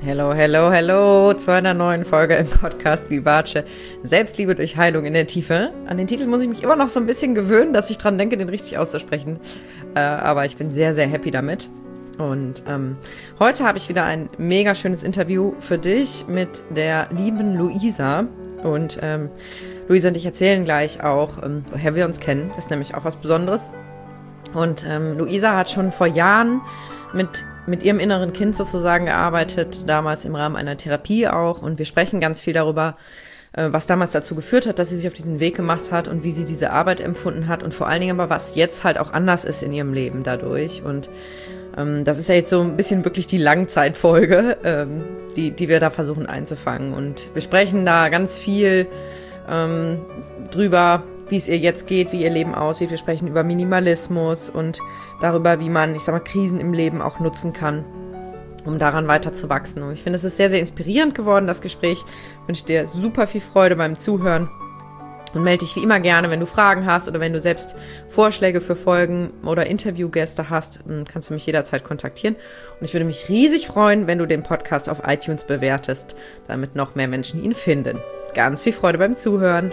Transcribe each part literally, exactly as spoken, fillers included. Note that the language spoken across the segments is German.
Hello, hello, hello zu einer neuen Folge im Podcast Vivace. Selbstliebe durch Heilung in der Tiefe. An den Titel muss ich mich immer noch so ein bisschen gewöhnen, dass ich dran denke, den richtig auszusprechen. Äh, aber ich bin sehr, sehr happy damit. Und ähm, heute habe ich wieder ein mega schönes Interview für dich mit der lieben Luisa. Und ähm, Luisa und ich erzählen gleich auch, ähm, woher wir uns kennen. Das ist nämlich auch was Besonderes. Und ähm, Luisa hat schon vor Jahren mit mit ihrem inneren Kind sozusagen gearbeitet, damals im Rahmen einer Therapie auch. Und wir sprechen ganz viel darüber, was damals dazu geführt hat, dass sie sich auf diesen Weg gemacht hat und wie sie diese Arbeit empfunden hat und vor allen Dingen aber, was jetzt halt auch anders ist in ihrem Leben dadurch. Und ähm, das ist ja jetzt so ein bisschen wirklich die Langzeitfolge, ähm, die, die wir da versuchen einzufangen. Und wir sprechen da ganz viel ähm, drüber, wie es ihr jetzt geht, wie ihr Leben aussieht. Wir sprechen über Minimalismus und darüber, wie man, ich sag mal, Krisen im Leben auch nutzen kann, um daran weiter zu wachsen. Und ich finde, es ist sehr, sehr inspirierend geworden, das Gespräch. Ich wünsche dir super viel Freude beim Zuhören und melde dich wie immer gerne, wenn du Fragen hast oder wenn du selbst Vorschläge für Folgen oder Interviewgäste hast, kannst du mich jederzeit kontaktieren. Und ich würde mich riesig freuen, wenn du den Podcast auf iTunes bewertest, damit noch mehr Menschen ihn finden. Ganz viel Freude beim Zuhören.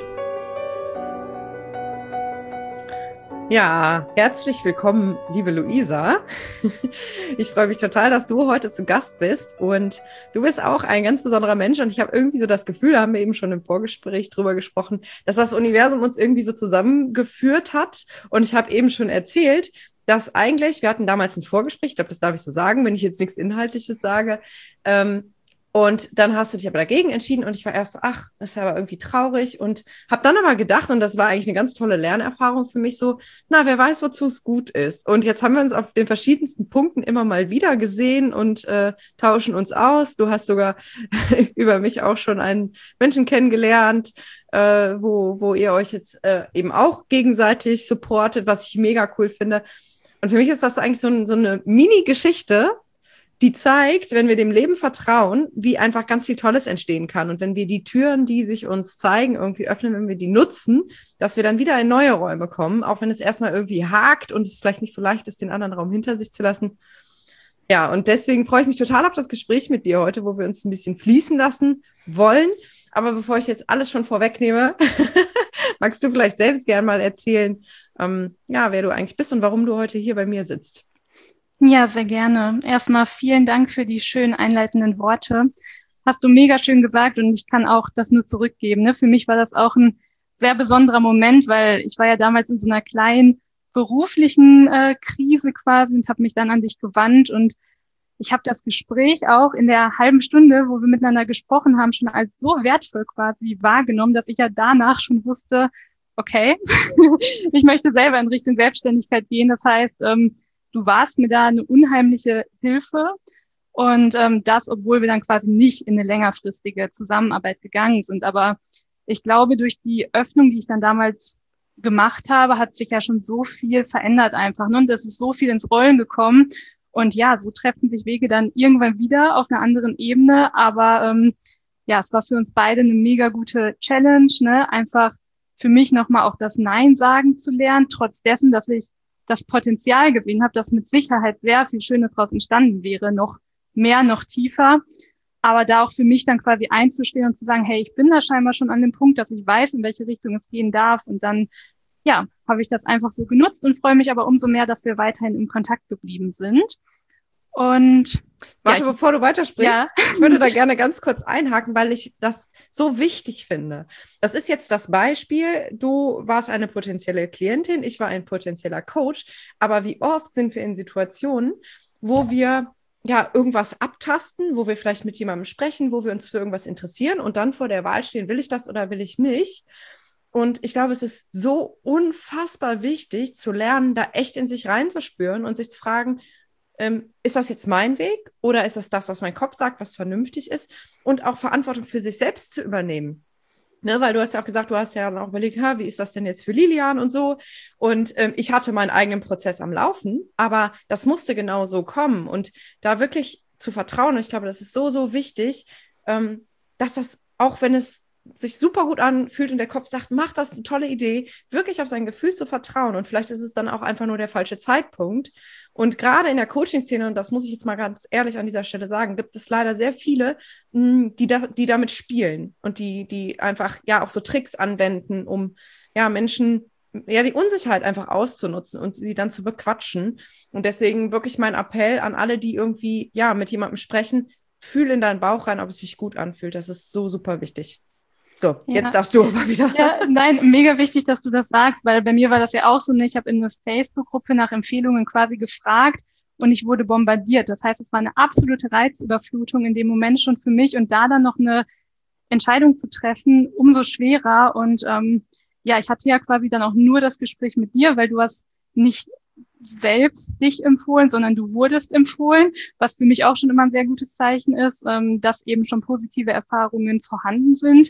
Ja, herzlich willkommen, liebe Luisa. Ich freue mich total, dass du heute zu Gast bist und du bist auch ein ganz besonderer Mensch und ich habe irgendwie so das Gefühl, da haben wir eben schon im Vorgespräch drüber gesprochen, dass das Universum uns irgendwie so zusammengeführt hat und ich habe eben schon erzählt, dass eigentlich, wir hatten damals ein Vorgespräch, ich glaube, das darf ich so sagen, wenn ich jetzt nichts Inhaltliches sage, ähm, und dann hast du dich aber dagegen entschieden und ich war erst so, ach, das ist aber irgendwie traurig und habe dann aber gedacht, und das war eigentlich eine ganz tolle Lernerfahrung für mich so, na, wer weiß, wozu es gut ist. Und jetzt haben wir uns auf den verschiedensten Punkten immer mal wieder gesehen und äh, tauschen uns aus. Du hast sogar über mich auch schon einen Menschen kennengelernt, äh, wo, wo ihr euch jetzt äh, eben auch gegenseitig supportet, was ich mega cool finde. Und für mich ist das eigentlich so, ein, so eine Mini-Geschichte, die zeigt, wenn wir dem Leben vertrauen, wie einfach ganz viel Tolles entstehen kann. Und wenn wir die Türen, die sich uns zeigen, irgendwie öffnen, wenn wir die nutzen, dass wir dann wieder in neue Räume kommen, auch wenn es erstmal irgendwie hakt und es vielleicht nicht so leicht ist, den anderen Raum hinter sich zu lassen. Ja, und deswegen freue ich mich total auf das Gespräch mit dir heute, wo wir uns ein bisschen fließen lassen wollen. Aber bevor ich jetzt alles schon vorwegnehme, magst du vielleicht selbst gerne mal erzählen, ähm, ja, wer du eigentlich bist und warum du heute hier bei mir sitzt. Ja, sehr gerne. Erstmal vielen Dank für die schönen einleitenden Worte. Hast du mega schön gesagt und ich kann auch das nur zurückgeben. Ne? Für mich war das auch ein sehr besonderer Moment, weil ich war ja damals in so einer kleinen beruflichen äh, Krise quasi und habe mich dann an dich gewandt und ich habe das Gespräch auch in der halben Stunde, wo wir miteinander gesprochen haben, schon als so wertvoll quasi wahrgenommen, dass ich ja danach schon wusste, okay, ich möchte selber in Richtung Selbstständigkeit gehen. Das heißt, ähm, du warst mir da eine unheimliche Hilfe und ähm, das, obwohl wir dann quasi nicht in eine längerfristige Zusammenarbeit gegangen sind. Aber ich glaube, durch die Öffnung, die ich dann damals gemacht habe, hat sich ja schon so viel verändert einfach. Ne? Und es ist so viel ins Rollen gekommen. Und ja, so treffen sich Wege dann irgendwann wieder auf einer anderen Ebene. Aber ähm, ja, es war für uns beide eine mega gute Challenge, ne? Einfach für mich nochmal auch das Nein sagen zu lernen, trotz dessen, dass ich das Potenzial gesehen habe, dass mit Sicherheit sehr viel Schönes daraus entstanden wäre, noch mehr, noch tiefer. Aber da auch für mich dann quasi einzustehen und zu sagen, hey, ich bin da scheinbar schon an dem Punkt, dass ich weiß, in welche Richtung es gehen darf. Und dann, ja, habe ich das einfach so genutzt und freue mich aber umso mehr, dass wir weiterhin in Kontakt geblieben sind. Und Warte, ja, ich, bevor du weitersprichst, ja. ich würde da gerne ganz kurz einhaken, weil ich das so wichtig finde. Das ist jetzt das Beispiel, du warst eine potenzielle Klientin, ich war ein potenzieller Coach, aber wie oft sind wir in Situationen, wo wir ja irgendwas abtasten, wo wir vielleicht mit jemandem sprechen, wo wir uns für irgendwas interessieren und dann vor der Wahl stehen, will ich das oder will ich nicht? Und ich glaube, es ist so unfassbar wichtig zu lernen, da echt in sich reinzuspüren und sich zu fragen, Ähm, ist das jetzt mein Weg oder ist das das, was mein Kopf sagt, was vernünftig ist und auch Verantwortung für sich selbst zu übernehmen? Ne, weil du hast ja auch gesagt, du hast ja auch überlegt, ha, wie ist das denn jetzt für Lilian und so und ähm, ich hatte meinen eigenen Prozess am Laufen, aber das musste genau so kommen und da wirklich zu vertrauen und ich glaube, das ist so, so wichtig, ähm, dass das, auch wenn es sich super gut anfühlt und der Kopf sagt, mach das, eine tolle Idee, wirklich auf sein Gefühl zu vertrauen. Und vielleicht ist es dann auch einfach nur der falsche Zeitpunkt. Und gerade in der Coaching-Szene, und das muss ich jetzt mal ganz ehrlich an dieser Stelle sagen, gibt es leider sehr viele, die, da, die damit spielen und die, die einfach ja auch so Tricks anwenden, um ja Menschen ja die Unsicherheit einfach auszunutzen und sie dann zu bequatschen. Und deswegen wirklich mein Appell an alle, die irgendwie ja mit jemandem sprechen, fühl in deinen Bauch rein, ob es sich gut anfühlt. Das ist so super wichtig. So, ja. Jetzt darfst du aber wieder. Ja, nein, mega wichtig, dass du das sagst, weil bei mir war das ja auch so, ich habe in einer Facebook-Gruppe nach Empfehlungen quasi gefragt und ich wurde bombardiert. Das heißt, es war eine absolute Reizüberflutung in dem Moment schon für mich und da dann noch eine Entscheidung zu treffen, umso schwerer. Und ähm, ja, ich hatte ja quasi dann auch nur das Gespräch mit dir, weil du hast nicht selbst dich empfohlen, sondern du wurdest empfohlen, was für mich auch schon immer ein sehr gutes Zeichen ist, ähm, dass eben schon positive Erfahrungen vorhanden sind.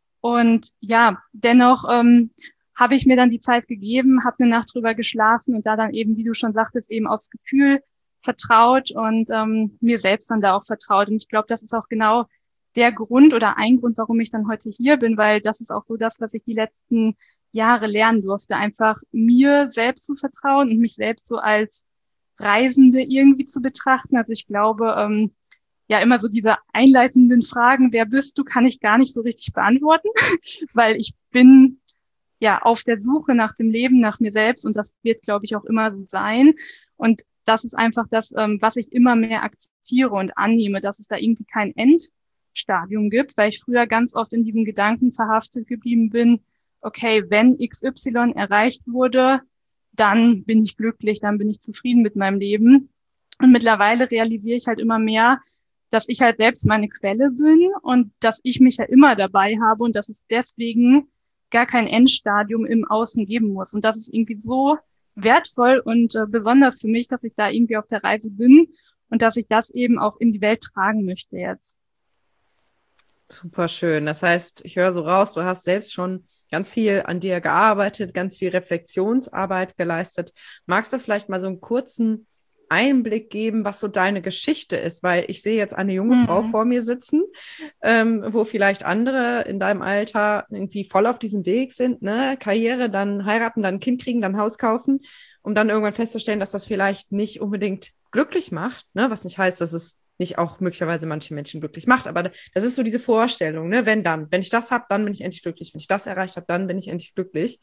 Und ja, dennoch ähm, habe ich mir dann die Zeit gegeben, habe eine Nacht drüber geschlafen und da dann eben, wie du schon sagtest, eben aufs Gefühl vertraut und ähm, mir selbst dann da auch vertraut. Und ich glaube, das ist auch genau der Grund oder ein Grund, warum ich dann heute hier bin, weil das ist auch so das, was ich die letzten Jahre lernen durfte, einfach mir selbst zu vertrauen und mich selbst so als Reisende irgendwie zu betrachten. Also ich glaube, ähm, ja, immer so diese einleitenden Fragen, wer bist du, kann ich gar nicht so richtig beantworten, weil ich bin ja auf der Suche nach dem Leben, nach mir selbst und das wird, glaube ich, auch immer so sein. Und das ist einfach das, ähm, was ich immer mehr akzeptiere und annehme, dass es da irgendwie kein Endstadium gibt, weil ich früher ganz oft in diesen Gedanken verhaftet geblieben bin, okay, wenn X Y erreicht wurde, dann bin ich glücklich, dann bin ich zufrieden mit meinem Leben. Und mittlerweile realisiere ich halt immer mehr, dass ich halt selbst meine Quelle bin und dass ich mich ja immer dabei habe und dass es deswegen gar kein Endstadium im Außen geben muss. Und das ist irgendwie so wertvoll und äh, besonders für mich, dass ich da irgendwie auf der Reise bin und dass ich das eben auch in die Welt tragen möchte jetzt. Super schön. Das heißt, ich höre so raus, du hast selbst schon ganz viel an dir gearbeitet, ganz viel Reflexionsarbeit geleistet. Magst du vielleicht mal so einen kurzen Einblick geben, was so deine Geschichte ist? Weil ich sehe jetzt eine junge mhm. Frau vor mir sitzen, ähm, wo vielleicht andere in deinem Alter irgendwie voll auf diesem Weg sind, ne? Karriere, dann heiraten, dann ein Kind kriegen, dann Haus kaufen, um dann irgendwann festzustellen, dass das vielleicht nicht unbedingt glücklich macht, ne? Was nicht heißt, dass es nicht auch möglicherweise manche Menschen glücklich macht, aber das ist so diese Vorstellung, ne? Wenn dann, wenn ich das habe, dann bin ich endlich glücklich, wenn ich das erreicht habe, dann bin ich endlich glücklich.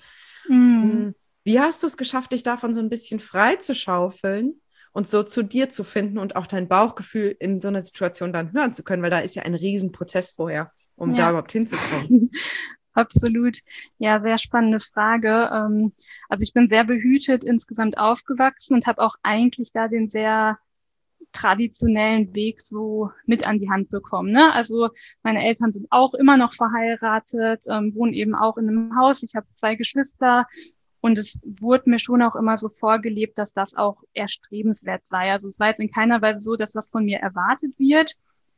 Mhm. Wie hast du es geschafft, dich davon so ein bisschen frei zu schaufeln und so zu dir zu finden und auch dein Bauchgefühl in so einer Situation dann hören zu können, weil da ist ja ein Riesenprozess vorher, um ja. da überhaupt hinzukommen. Absolut. Ja, sehr spannende Frage. Also ich bin sehr behütet insgesamt aufgewachsen und habe auch eigentlich da den sehr traditionellen Weg so mit an die Hand bekommen. Ne? Also meine Eltern sind auch immer noch verheiratet, ähm, wohnen eben auch in einem Haus. Ich habe zwei Geschwister und es wurde mir schon auch immer so vorgelebt, dass das auch erstrebenswert sei. Also es war jetzt in keiner Weise so, dass das von mir erwartet wird,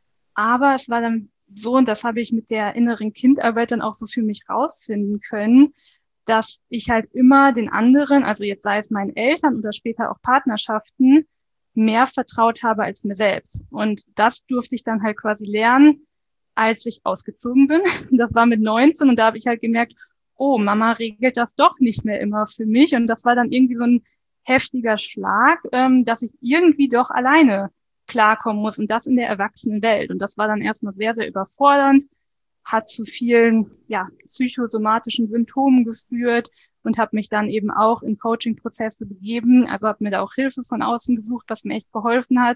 aber es war dann so, und das habe ich mit der inneren Kindarbeit dann auch so für mich rausfinden können, dass ich halt immer den anderen, also jetzt sei es meinen Eltern oder später auch Partnerschaften, mehr vertraut habe als mir selbst. Und das durfte ich dann halt quasi lernen, als ich ausgezogen bin. Das war mit neunzehn und da habe ich halt gemerkt, oh, Mama regelt das doch nicht mehr immer für mich. Und das war dann irgendwie so ein heftiger Schlag, ähm, dass ich irgendwie doch alleine klarkommen muss und das in der Erwachsenenwelt. Und das war dann erstmal sehr, sehr überfordernd, hat zu vielen ja psychosomatischen Symptomen geführt und habe mich dann eben auch in Coaching-Prozesse begeben. Also habe mir da auch Hilfe von außen gesucht, was mir echt geholfen hat.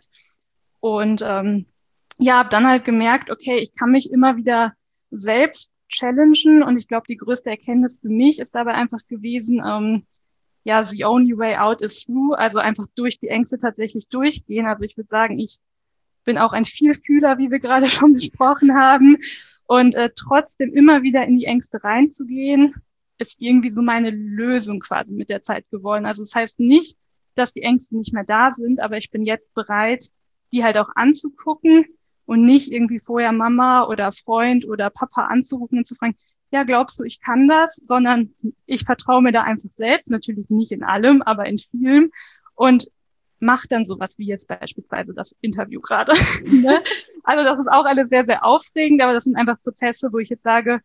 Und ähm, ja, habe dann halt gemerkt, okay, ich kann mich immer wieder selbst challengen. Und ich glaube, die größte Erkenntnis für mich ist dabei einfach gewesen, ähm, ja, the only way out is through. Also einfach durch die Ängste tatsächlich durchgehen. Also ich würde sagen, ich bin auch ein Vielfühler, wie wir gerade schon besprochen haben. Und äh, trotzdem immer wieder in die Ängste reinzugehen, ist irgendwie so meine Lösung quasi mit der Zeit geworden. Also das heißt nicht, dass die Ängste nicht mehr da sind, aber ich bin jetzt bereit, die halt auch anzugucken und nicht irgendwie vorher Mama oder Freund oder Papa anzurufen und zu fragen, ja, glaubst du, ich kann das? Sondern ich vertraue mir da einfach selbst, natürlich nicht in allem, aber in vielem und mache dann sowas wie jetzt beispielsweise das Interview gerade. Ne? Also das ist auch alles sehr, sehr aufregend, aber das sind einfach Prozesse, wo ich jetzt sage,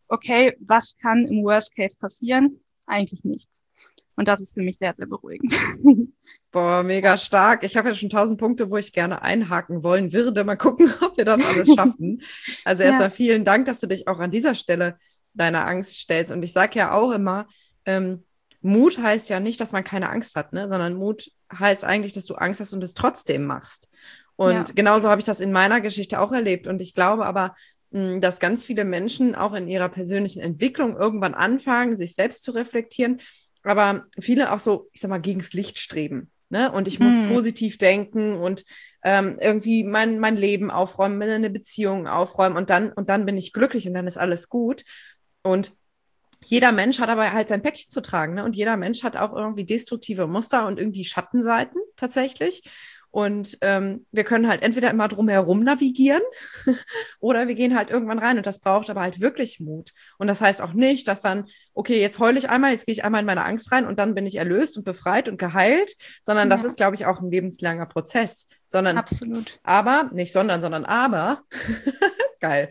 okay, was kann im Worst Case passieren? Eigentlich nichts. Und das ist für mich sehr, sehr beruhigend. Boah, mega stark. Ich habe ja schon tausend Punkte, wo ich gerne einhaken wollen würde. Mal gucken, ob wir das alles schaffen. Also erstmal Ja. vielen Dank, dass du dich auch an dieser Stelle deiner Angst stellst. Und ich sage ja auch immer, ähm, Mut heißt ja nicht, dass man keine Angst hat, ne? Sondern Mut heißt eigentlich, dass du Angst hast und es trotzdem machst. Und Ja. genauso habe ich das in meiner Geschichte auch erlebt. Und ich glaube aber, mh, dass ganz viele Menschen auch in ihrer persönlichen Entwicklung irgendwann anfangen, sich selbst zu reflektieren, aber viele auch so, ich sag mal, gegens Licht streben. Ne? Und ich muss Mm. positiv denken und ähm, irgendwie mein, mein Leben aufräumen, meine Beziehungen aufräumen und dann, und dann bin ich glücklich und dann ist alles gut. Und jeder Mensch hat aber halt sein Päckchen zu tragen, ne? Und jeder Mensch hat auch irgendwie destruktive Muster und irgendwie Schattenseiten tatsächlich. Und ähm, wir können halt entweder immer drum herum navigieren oder wir gehen halt irgendwann rein und das braucht aber halt wirklich Mut. Und das heißt auch nicht, dass dann, okay, jetzt heule ich einmal, jetzt gehe ich einmal in meine Angst rein und dann bin ich erlöst und befreit und geheilt, sondern das Ja. ist, glaube ich, auch ein lebenslanger Prozess. Sondern, Absolut. aber, nicht sondern, sondern aber, geil,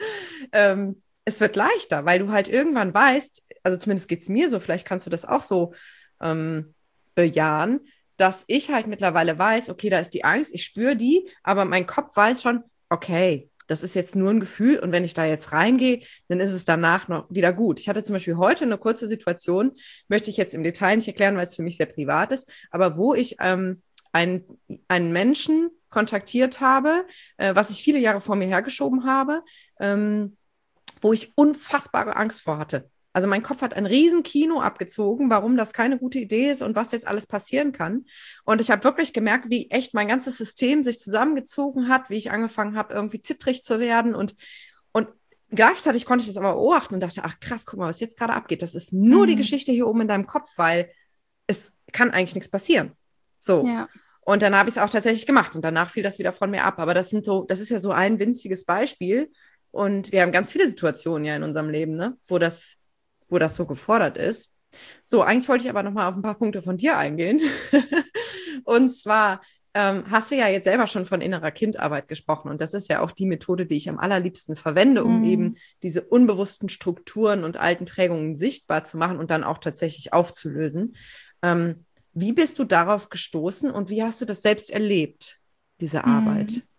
ähm, es wird leichter, weil du halt irgendwann weißt, also zumindest geht es mir so, vielleicht kannst du das auch so ähm, bejahen, dass ich halt mittlerweile weiß, okay, da ist die Angst, ich spüre die, aber mein Kopf weiß schon, okay, das ist jetzt nur ein Gefühl und wenn ich da jetzt reingehe, dann ist es danach noch wieder gut. Ich hatte zum Beispiel heute eine kurze Situation, möchte ich jetzt im Detail nicht erklären, weil es für mich sehr privat ist, aber wo ich ähm, einen, einen Menschen kontaktiert habe, äh, was ich viele Jahre vor mir hergeschoben habe, ähm, wo ich unfassbare Angst vor hatte. Also mein Kopf hat ein riesen Kino abgezogen, warum das keine gute Idee ist und was jetzt alles passieren kann. Und ich habe wirklich gemerkt, wie echt mein ganzes System sich zusammengezogen hat, wie ich angefangen habe, irgendwie zittrig zu werden. Und, und gleichzeitig konnte ich das aber beobachten und dachte, ach krass, guck mal, was jetzt gerade abgeht. Das ist nur die Mm. Geschichte hier oben in deinem Kopf, weil es kann eigentlich nichts passieren. So. Ja. Und dann habe ich es auch tatsächlich gemacht und danach fiel das wieder von mir ab. Aber das sind so, das ist ja so ein winziges Beispiel. Und wir haben ganz viele Situationen ja in unserem Leben, ne, wo das, wo das so gefordert ist. So, eigentlich wollte ich aber noch mal auf ein paar Punkte von dir eingehen. Und zwar ähm, hast du ja jetzt selber schon von innerer Kindarbeit gesprochen. Und das ist ja auch die Methode, die ich am allerliebsten verwende, um Mm. eben diese unbewussten Strukturen und alten Prägungen sichtbar zu machen und dann auch tatsächlich aufzulösen. Ähm, wie bist du darauf gestoßen und wie hast du das selbst erlebt, diese Arbeit? Mm.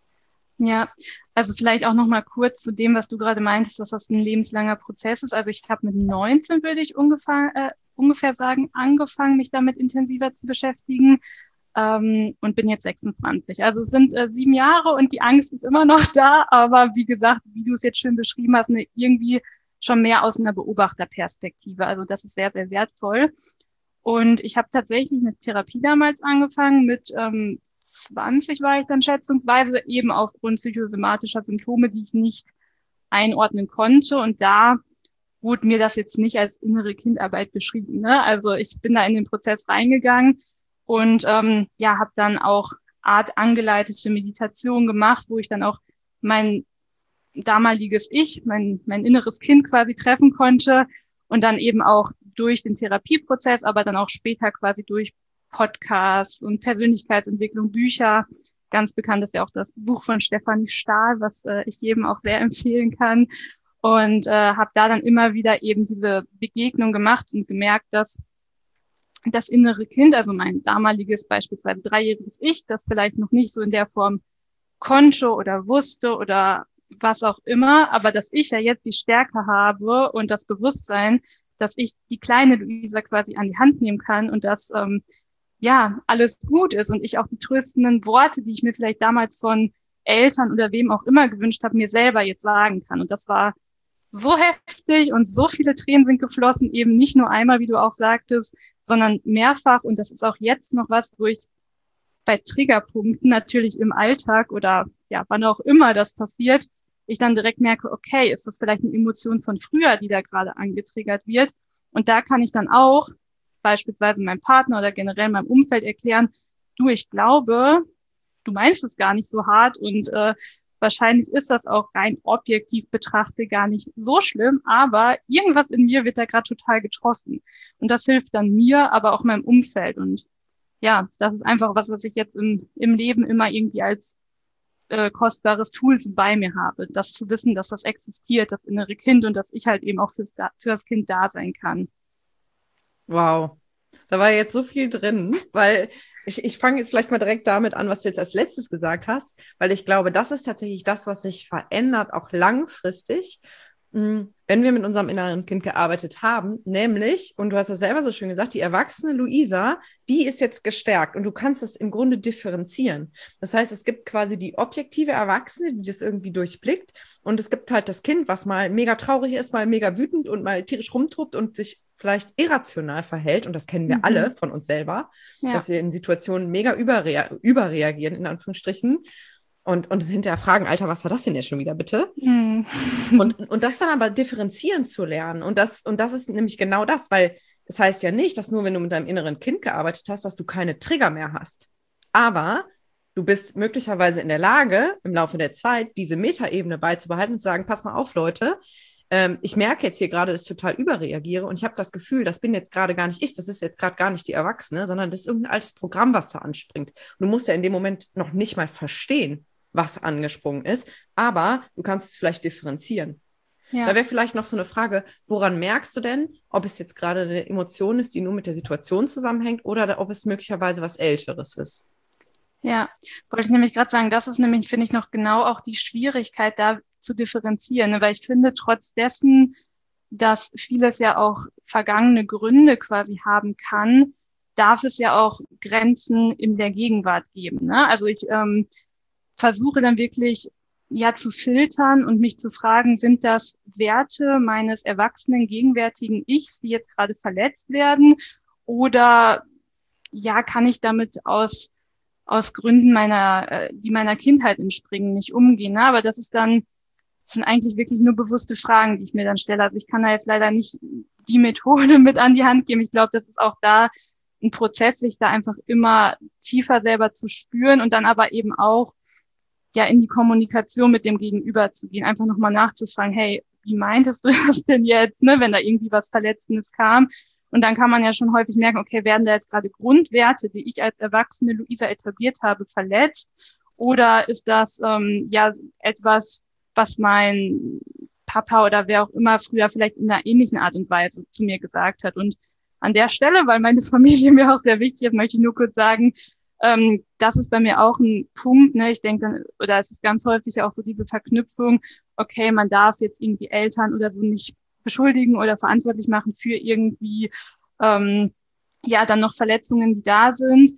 Ja, also vielleicht auch noch mal kurz zu dem, was du gerade meintest, dass das ein lebenslanger Prozess ist. Also ich habe mit neunzehn, würde ich ungefähr, äh, ungefähr sagen, angefangen, mich damit intensiver zu beschäftigen, ähm, und bin jetzt sechsundzwanzig. Also es sind äh, sieben Jahre und die Angst ist immer noch da, aber wie gesagt, wie du es jetzt schön beschrieben hast, ne, irgendwie schon mehr aus einer Beobachterperspektive. Also das ist sehr, sehr wertvoll. Und ich habe tatsächlich eine Therapie damals angefangen mit ähm, zwanzig war ich dann schätzungsweise, eben aufgrund psychosomatischer Symptome, die ich nicht einordnen konnte. Und da wurde mir das jetzt nicht als innere Kindarbeit beschrieben. Ne? Also ich bin da in den Prozess reingegangen und ähm, ja, habe dann auch Art angeleitete Meditation gemacht, wo ich dann auch mein damaliges Ich, mein, mein inneres Kind quasi treffen konnte und dann eben auch durch den Therapieprozess, aber dann auch später quasi durch Podcasts und Persönlichkeitsentwicklung, Bücher. Ganz bekannt ist ja auch das Buch von Stefanie Stahl, was äh, ich jedem auch sehr empfehlen kann. Und äh, habe da dann immer wieder eben diese Begegnung gemacht und gemerkt, dass das innere Kind, also mein damaliges beispielsweise dreijähriges Ich, das vielleicht noch nicht so in der Form konnte oder wusste oder was auch immer, aber dass ich ja jetzt die Stärke habe und das Bewusstsein, dass ich die kleine Luisa quasi an die Hand nehmen kann und dass ähm, ja alles gut ist und ich auch die tröstenden Worte, die ich mir vielleicht damals von Eltern oder wem auch immer gewünscht habe, mir selber jetzt sagen kann. Und das war so heftig und so viele Tränen sind geflossen, eben nicht nur einmal, wie du auch sagtest, sondern mehrfach. Und das ist auch jetzt noch was, wo ich bei Triggerpunkten natürlich im Alltag oder ja, wann auch immer das passiert, ich dann direkt merke, okay, ist das vielleicht eine Emotion von früher, die da gerade angetriggert wird? Und da kann ich dann auch beispielsweise meinem Partner oder generell meinem Umfeld erklären, du, ich glaube, du meinst es gar nicht so hart und äh, wahrscheinlich ist das auch rein objektiv betrachtet gar nicht so schlimm, aber irgendwas in mir wird da gerade total getroffen. Und das hilft dann mir, aber auch meinem Umfeld. Und ja, das ist einfach was, was ich jetzt im, im Leben immer irgendwie als äh, kostbares Tool so bei mir habe. Das zu wissen, dass das existiert, das innere Kind, und dass ich halt eben auch fürs, für das Kind da sein kann. Wow. Da war jetzt so viel drin, weil ich, ich fange jetzt vielleicht mal direkt damit an, was du jetzt als letztes gesagt hast, weil ich glaube, das ist tatsächlich das, was sich verändert, auch langfristig, wenn wir mit unserem inneren Kind gearbeitet haben, nämlich, und du hast es selber so schön gesagt, die erwachsene Luisa, die ist jetzt gestärkt und du kannst es im Grunde differenzieren. Das heißt, es gibt quasi die objektive Erwachsene, die das irgendwie durchblickt, und es gibt halt das Kind, was mal mega traurig ist, mal mega wütend und mal tierisch rumtobt und sich vielleicht irrational verhält, und das kennen wir mhm. alle von uns selber, ja. dass wir in Situationen mega überrea- überreagieren, in Anführungsstrichen, und, und hinterher fragen, Alter, was war das denn jetzt schon wieder, bitte? Mm. und, und das dann aber differenzieren zu lernen. Und das, und das ist nämlich genau das, weil das heißt ja nicht, dass nur wenn du mit deinem inneren Kind gearbeitet hast, dass du keine Trigger mehr hast. Aber du bist möglicherweise in der Lage, im Laufe der Zeit diese Metaebene beizubehalten und zu sagen, pass mal auf, Leute, ähm, ich merke jetzt hier gerade, dass ich total überreagiere, und ich habe das Gefühl, das bin jetzt gerade gar nicht ich, das ist jetzt gerade gar nicht die Erwachsene, sondern das ist irgendein altes Programm, was da anspringt. Und du musst ja in dem Moment noch nicht mal verstehen, was angesprungen ist, aber du kannst es vielleicht differenzieren. Ja. Da wäre vielleicht noch so eine Frage, woran merkst du denn, ob es jetzt gerade eine Emotion ist, die nur mit der Situation zusammenhängt, oder ob es möglicherweise was Älteres ist? Ja, wollte ich nämlich gerade sagen, das ist nämlich, finde ich, noch genau auch die Schwierigkeit, da zu differenzieren, ne? Weil ich finde, trotz dessen, dass vieles ja auch vergangene Gründe quasi haben kann, darf es ja auch Grenzen in der Gegenwart geben, ne? Also ich ähm, versuche dann wirklich ja zu filtern und mich zu fragen, sind das Werte meines erwachsenen, gegenwärtigen Ichs, die jetzt gerade verletzt werden, oder ja, kann ich damit aus aus Gründen meiner, die meiner Kindheit entspringen, nicht umgehen, ne? Aber das ist dann, das sind eigentlich wirklich nur bewusste Fragen, die ich mir dann stelle. Also ich kann da jetzt leider nicht die Methode mit an die Hand geben. Ich glaube, das ist auch da ein Prozess, sich da einfach immer tiefer selber zu spüren und dann aber eben auch ja in die Kommunikation mit dem Gegenüber zu gehen, einfach nochmal nachzufragen, hey, wie meintest du das denn jetzt, ne, wenn da irgendwie was Verletzendes kam? Und dann kann man ja schon häufig merken, okay, werden da jetzt gerade Grundwerte, die ich als erwachsene Luisa etabliert habe, verletzt? Oder ist das ähm, ja etwas, was mein Papa oder wer auch immer früher vielleicht in einer ähnlichen Art und Weise zu mir gesagt hat? Und an der Stelle, weil meine Familie mir auch sehr wichtig ist, möchte ich nur kurz sagen, ähm, das ist bei mir auch ein Punkt, ne? Ich denke dann, oder es ist ganz häufig auch so diese Verknüpfung, okay, man darf jetzt irgendwie Eltern oder so nicht beschuldigen oder verantwortlich machen für irgendwie, ähm, ja, dann noch Verletzungen, die da sind.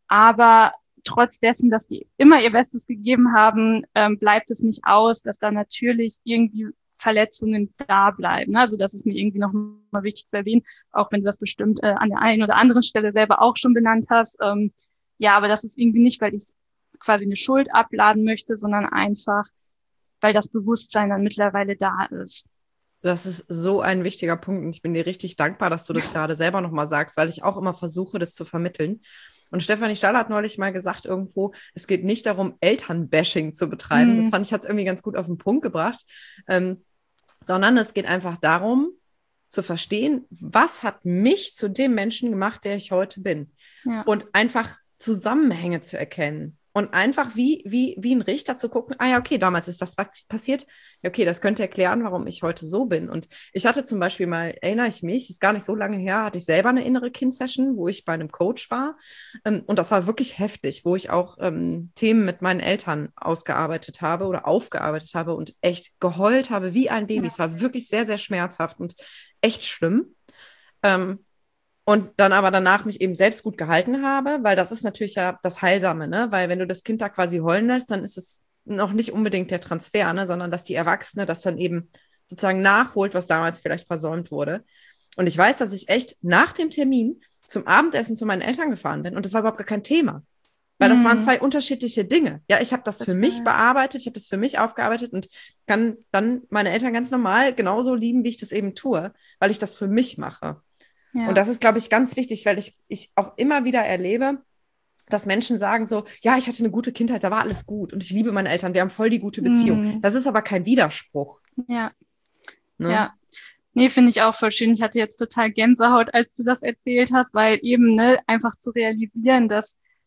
Aber trotz dessen, dass die immer ihr Bestes gegeben haben, ähm, bleibt es nicht aus, dass da natürlich irgendwie Verletzungen da bleiben. Also das ist mir irgendwie noch mal wichtig zu erwähnen, auch wenn du das bestimmt äh, an der einen oder anderen Stelle selber auch schon benannt hast. Ähm, ja, aber das ist irgendwie nicht, weil ich quasi eine Schuld abladen möchte, sondern einfach, weil das Bewusstsein dann mittlerweile da ist. Das ist so ein wichtiger Punkt, und ich bin dir richtig dankbar, dass du das gerade selber nochmal sagst, weil ich auch immer versuche, das zu vermitteln. Und Stefanie Stahl hat neulich mal gesagt irgendwo, es geht nicht darum, Elternbashing zu betreiben. Mm. Das fand ich, hat es irgendwie ganz gut auf den Punkt gebracht. Ähm, sondern es geht einfach darum, zu verstehen, was hat mich zu dem Menschen gemacht, der ich heute bin. Ja. Und einfach Zusammenhänge zu erkennen. Und einfach wie, wie, wie ein Richter zu gucken, ah ja, okay, damals ist das passiert. Ja, okay, das könnte erklären, warum ich heute so bin. Und ich hatte zum Beispiel mal, erinnere ich mich, ist gar nicht so lange her, hatte ich selber eine innere Kind-Session, wo ich bei einem Coach war. Ähm, und das war wirklich heftig, wo ich auch ähm, Themen mit meinen Eltern ausgearbeitet habe oder aufgearbeitet habe und echt geheult habe wie ein Baby. Ja. Es war wirklich sehr, sehr schmerzhaft und echt schlimm. Ähm, Und dann aber danach mich eben selbst gut gehalten habe, weil das ist natürlich ja das Heilsame, ne? Weil wenn du das Kind da quasi heulen lässt, dann ist es noch nicht unbedingt der Transfer, ne? Sondern dass die Erwachsene das dann eben sozusagen nachholt, was damals vielleicht versäumt wurde. Und ich weiß, dass ich echt nach dem Termin zum Abendessen zu meinen Eltern gefahren bin, und das war überhaupt gar kein Thema. Weil das mm. waren zwei unterschiedliche Dinge. Ja, ich habe das Total. für mich bearbeitet, ich habe das für mich aufgearbeitet und kann dann meine Eltern ganz normal genauso lieben, wie ich das eben tue, weil ich das für mich mache. Ja. Und das ist, glaube ich, ganz wichtig, weil ich, ich auch immer wieder erlebe, dass Menschen sagen so, ja, ich hatte eine gute Kindheit, da war alles gut und ich liebe meine Eltern, wir haben voll die gute Beziehung. Mm. Das ist aber kein Widerspruch. Ja, ne? Ja. Nee, finde ich auch voll schön. Ich hatte jetzt total Gänsehaut, als du das erzählt hast, weil eben ne, einfach zu realisieren, dass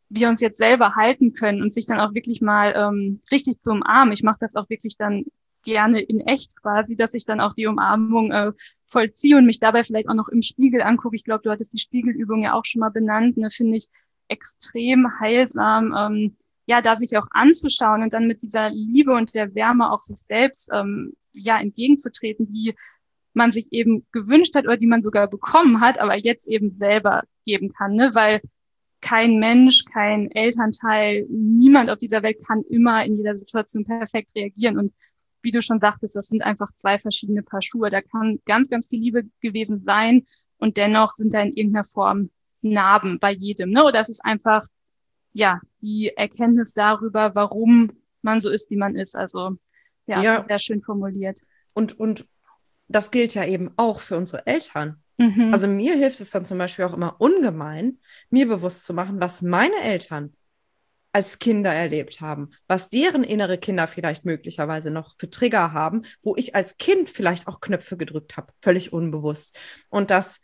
wir uns jetzt selber halten können und sich dann auch wirklich mal ähm, richtig zu umarmen. Ich mache das auch wirklich dann gerne in echt quasi, dass ich dann auch die Umarmung äh, vollziehe und mich dabei vielleicht auch noch im Spiegel angucke. Ich glaube, du hattest die Spiegelübung ja auch schon mal benannt. Ne, finde ich extrem heilsam, ähm, ja, da sich auch anzuschauen und dann mit dieser Liebe und der Wärme auch sich selbst ähm, ja entgegenzutreten, die man sich eben gewünscht hat oder die man sogar bekommen hat, aber jetzt eben selber geben kann, ne? Weil kein Mensch, kein Elternteil, niemand auf dieser Welt kann immer in jeder Situation perfekt reagieren. Und wie du schon sagtest, das sind einfach zwei verschiedene Paar Schuhe. Da kann ganz, ganz viel Liebe gewesen sein und dennoch sind da in irgendeiner Form Narben bei jedem, ne? Oder es ist einfach, ja, die Erkenntnis darüber, warum man so ist, wie man ist. Also, ja, Ja, ist sehr schön formuliert. und, und das gilt ja eben auch für unsere Eltern. Mhm. Also mir hilft es dann zum Beispiel auch immer ungemein, mir bewusst zu machen, was meine Eltern als Kinder erlebt haben, was deren innere Kinder vielleicht möglicherweise noch für Trigger haben, wo ich als Kind vielleicht auch Knöpfe gedrückt habe, völlig unbewusst. Und dass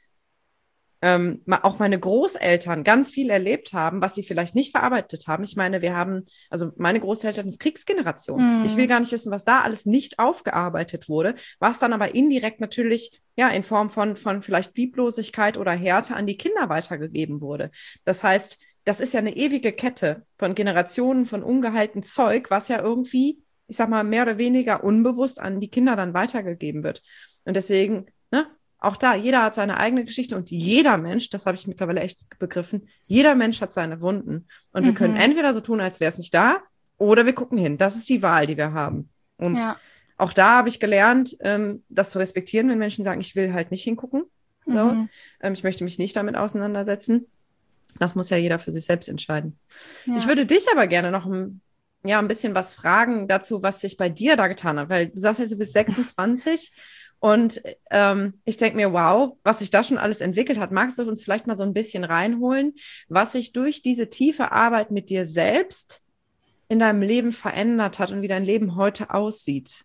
ähm, auch meine Großeltern ganz viel erlebt haben, was sie vielleicht nicht verarbeitet haben. Ich meine, wir haben, also meine Großeltern ist Kriegsgeneration. Mhm. Ich will gar nicht wissen, was da alles nicht aufgearbeitet wurde, was dann aber indirekt natürlich ja in Form von, von vielleicht Lieblosigkeit oder Härte an die Kinder weitergegeben wurde. Das heißt, das ist ja eine ewige Kette von Generationen von ungeheilten Zeug, was ja irgendwie, ich sag mal, mehr oder weniger unbewusst an die Kinder dann weitergegeben wird. Und deswegen, ne, auch da, jeder hat seine eigene Geschichte und jeder Mensch, das habe ich mittlerweile echt begriffen, jeder Mensch hat seine Wunden. Und wir Mhm. können entweder so tun, als wäre es nicht da, oder wir gucken hin. Das ist die Wahl, die wir haben. Und Ja. auch da habe ich gelernt, ähm, das zu respektieren, wenn Menschen sagen, ich will halt nicht hingucken. So. Mhm. Ähm, ich möchte mich nicht damit auseinandersetzen. Das muss ja jeder für sich selbst entscheiden. Ja. Ich würde dich aber gerne noch ein, ja, ein bisschen was fragen dazu, was sich bei dir da getan hat. Weil du sagst jetzt, du bist sechsundzwanzig und ähm, ich denke mir, wow, was sich da schon alles entwickelt hat. Magst du uns vielleicht mal so ein bisschen reinholen, was sich durch diese tiefe Arbeit mit dir selbst in deinem Leben verändert hat und wie dein Leben heute aussieht?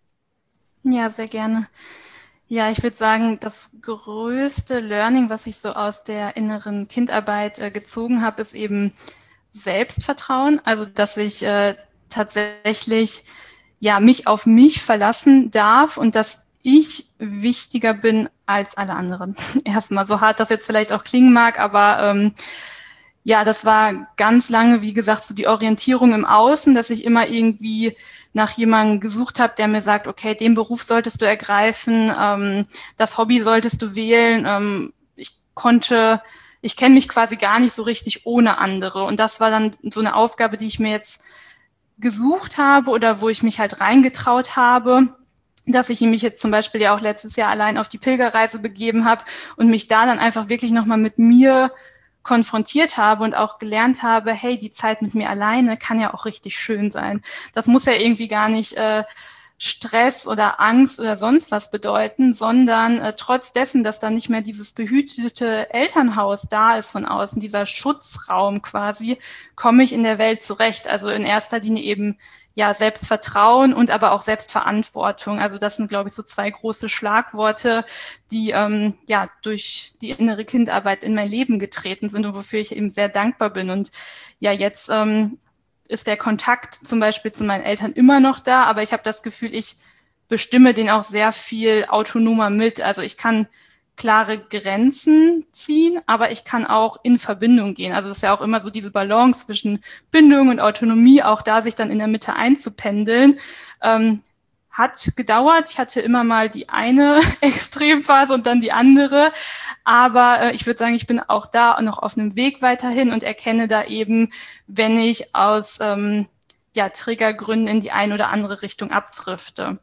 Ja, sehr gerne. Ja, ich würde sagen, das größte Learning, was ich so aus der inneren Kindarbeit äh, gezogen habe, ist eben Selbstvertrauen. Also, dass ich äh, tatsächlich ja mich auf mich verlassen darf und dass ich wichtiger bin als alle anderen. Erstmal, so hart das jetzt vielleicht auch klingen mag, aber ähm, ja, das war ganz lange, wie gesagt, so die Orientierung im Außen, dass ich immer irgendwie nach jemandem gesucht habe, der mir sagt, okay, den Beruf solltest du ergreifen, ähm, das Hobby solltest du wählen. Ähm, ich konnte, ich kenne mich quasi gar nicht so richtig ohne andere. Und das war dann so eine Aufgabe, die ich mir jetzt gesucht habe oder wo ich mich halt reingetraut habe, dass ich mich jetzt zum Beispiel ja auch letztes Jahr allein auf die Pilgerreise begeben habe und mich da dann einfach wirklich nochmal mit mir konfrontiert habe und auch gelernt habe, hey, die Zeit mit mir alleine kann ja auch richtig schön sein. Das muss ja irgendwie gar nicht äh, Stress oder Angst oder sonst was bedeuten, sondern äh, trotz dessen, dass dann nicht mehr dieses behütete Elternhaus da ist von außen, dieser Schutzraum quasi, komme ich in der Welt zurecht. Also in erster Linie eben ja Selbstvertrauen und aber auch Selbstverantwortung. Also das sind, glaube ich, so zwei große Schlagworte, die ähm, ja durch die innere Kindarbeit in mein Leben getreten sind und wofür ich eben sehr dankbar bin. Und ja, jetzt ähm, ist der Kontakt zum Beispiel zu meinen Eltern immer noch da, aber ich habe das Gefühl, ich bestimme den auch sehr viel autonomer mit. Also ich kann klare Grenzen ziehen, aber ich kann auch in Verbindung gehen. Also es ist ja auch immer so diese Balance zwischen Bindung und Autonomie, auch da sich dann in der Mitte einzupendeln. Ähm, hat gedauert. Ich hatte immer mal die eine Extremphase und dann die andere. Aber äh, ich würde sagen, ich bin auch da noch auf einem Weg weiterhin und erkenne da eben, wenn ich aus ähm, ja, Triggergründen in die eine oder andere Richtung abdrifte.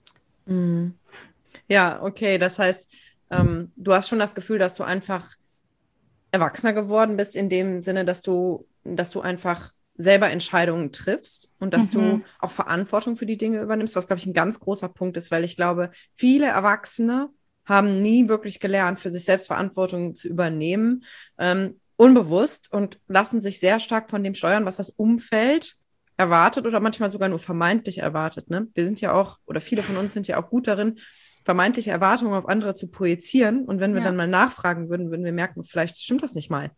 Mhm. Ja, okay. Das heißt, ähm, du hast schon das Gefühl, dass du einfach erwachsener geworden bist, in dem Sinne, dass du, dass du einfach selber Entscheidungen triffst und dass Mhm. du auch Verantwortung für die Dinge übernimmst, was, glaube ich, ein ganz großer Punkt ist, weil ich glaube, viele Erwachsene haben nie wirklich gelernt, für sich selbst Verantwortung zu übernehmen, ähm, unbewusst und lassen sich sehr stark von dem steuern, was das Umfeld erwartet oder manchmal sogar nur vermeintlich erwartet. Ne? Wir sind ja auch, oder viele von uns sind ja auch gut darin, vermeintliche Erwartungen auf andere zu projizieren. Und wenn wir Ja. dann mal nachfragen würden, würden wir merken, vielleicht stimmt das nicht mal.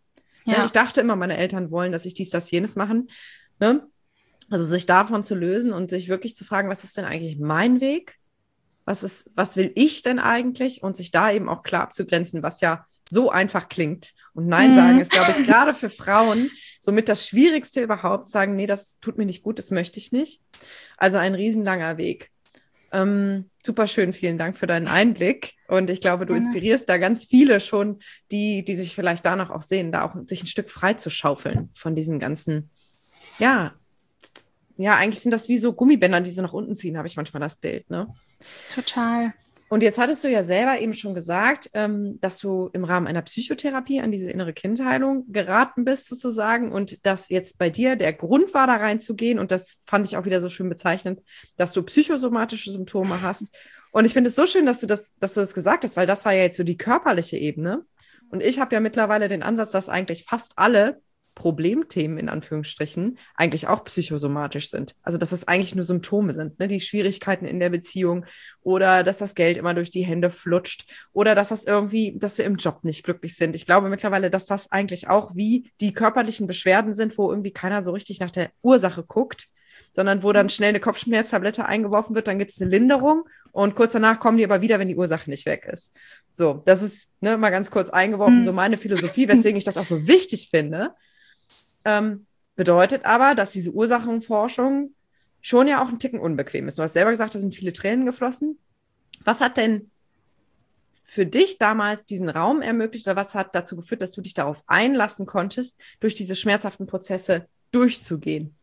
Ja. Ja. Ich dachte immer, meine Eltern wollen, dass ich dies, das, jenes machen. Ne? Also sich davon zu lösen und sich wirklich zu fragen, was ist denn eigentlich mein Weg? Was ist, was will ich denn eigentlich? Und sich da eben auch klar abzugrenzen, was ja so einfach klingt. Und Nein Mhm. sagen ist, glaube ich, gerade für Frauen somit das Schwierigste überhaupt, sagen, nee, das tut mir nicht gut, das möchte ich nicht. Also ein riesenlanger Weg. Ähm, super schön, vielen Dank für deinen Einblick. Und ich glaube, du inspirierst da ganz viele schon, die, die sich vielleicht danach auch sehen, da auch sich ein Stück frei zu schaufeln von diesen ganzen, ja, ja, eigentlich sind das wie so Gummibänder, die so nach unten ziehen, habe ich manchmal das Bild, ne? Total. Und jetzt hattest du ja selber eben schon gesagt, ähm, dass du im Rahmen einer Psychotherapie an diese innere Kindheilung geraten bist sozusagen und dass jetzt bei dir der Grund war, da reinzugehen und das fand ich auch wieder so schön bezeichnend, dass du psychosomatische Symptome hast. Und ich finde es so schön, dass du das, dass du das gesagt hast, weil das war ja jetzt so die körperliche Ebene. Und ich habe ja mittlerweile den Ansatz, dass eigentlich fast alle Problemthemen in Anführungsstrichen eigentlich auch psychosomatisch sind. Also dass das eigentlich nur Symptome sind, ne? Die Schwierigkeiten in der Beziehung oder dass das Geld immer durch die Hände flutscht oder dass das irgendwie, dass wir im Job nicht glücklich sind. Ich glaube mittlerweile, dass das eigentlich auch wie die körperlichen Beschwerden sind, wo irgendwie keiner so richtig nach der Ursache guckt, sondern wo dann schnell eine Kopfschmerztablette eingeworfen wird, dann gibt es eine Linderung und kurz danach kommen die aber wieder, wenn die Ursache nicht weg ist. So, das ist ne, mal ganz kurz eingeworfen, Mhm. so meine Philosophie, weswegen ich das auch so wichtig finde. Ähm, bedeutet aber, dass diese Ursachenforschung schon ja auch ein Ticken unbequem ist. Du hast selber gesagt, da sind viele Tränen geflossen. Was hat denn für dich damals diesen Raum ermöglicht oder was hat dazu geführt, dass du dich darauf einlassen konntest, durch diese schmerzhaften Prozesse durchzugehen?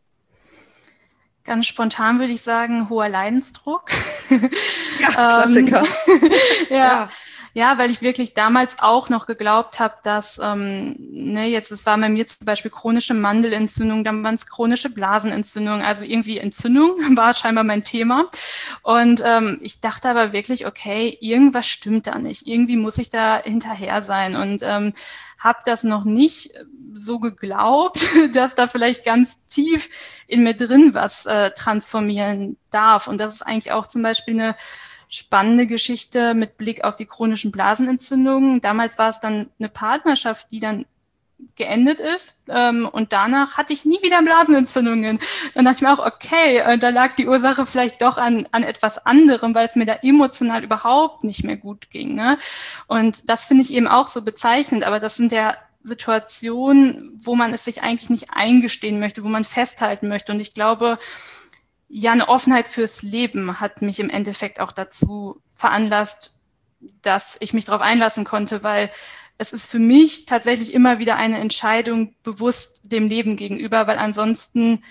Ganz spontan würde ich sagen, hoher Leidensdruck. Ja, Klassiker. ja. ja. Ja, weil ich wirklich damals auch noch geglaubt habe, dass, ähm, ne, jetzt, es war bei mir zum Beispiel chronische Mandelentzündung, dann waren es chronische Blasenentzündung, also irgendwie Entzündung war scheinbar mein Thema. Und ähm, ich dachte aber wirklich, okay, irgendwas stimmt da nicht, irgendwie muss ich da hinterher sein und ähm, habe das noch nicht so geglaubt, dass da vielleicht ganz tief in mir drin was äh, transformieren darf. Und das ist eigentlich auch zum Beispiel eine spannende Geschichte mit Blick auf die chronischen Blasenentzündungen. Damals war es dann eine Partnerschaft, die dann geendet ist. Ähm, und danach hatte ich nie wieder Blasenentzündungen. Dann dachte ich mir auch, okay, äh, da lag die Ursache vielleicht doch an, an etwas anderem, weil es mir da emotional überhaupt nicht mehr gut ging. Ne? Und das finde ich eben auch so bezeichnend. Aber das sind ja Situationen, wo man es sich eigentlich nicht eingestehen möchte, wo man festhalten möchte. Und ich glaube, ja, eine Offenheit fürs Leben hat mich im Endeffekt auch dazu veranlasst, dass ich mich darauf einlassen konnte, weil es ist für mich tatsächlich immer wieder eine Entscheidung bewusst dem Leben gegenüber, weil ansonsten,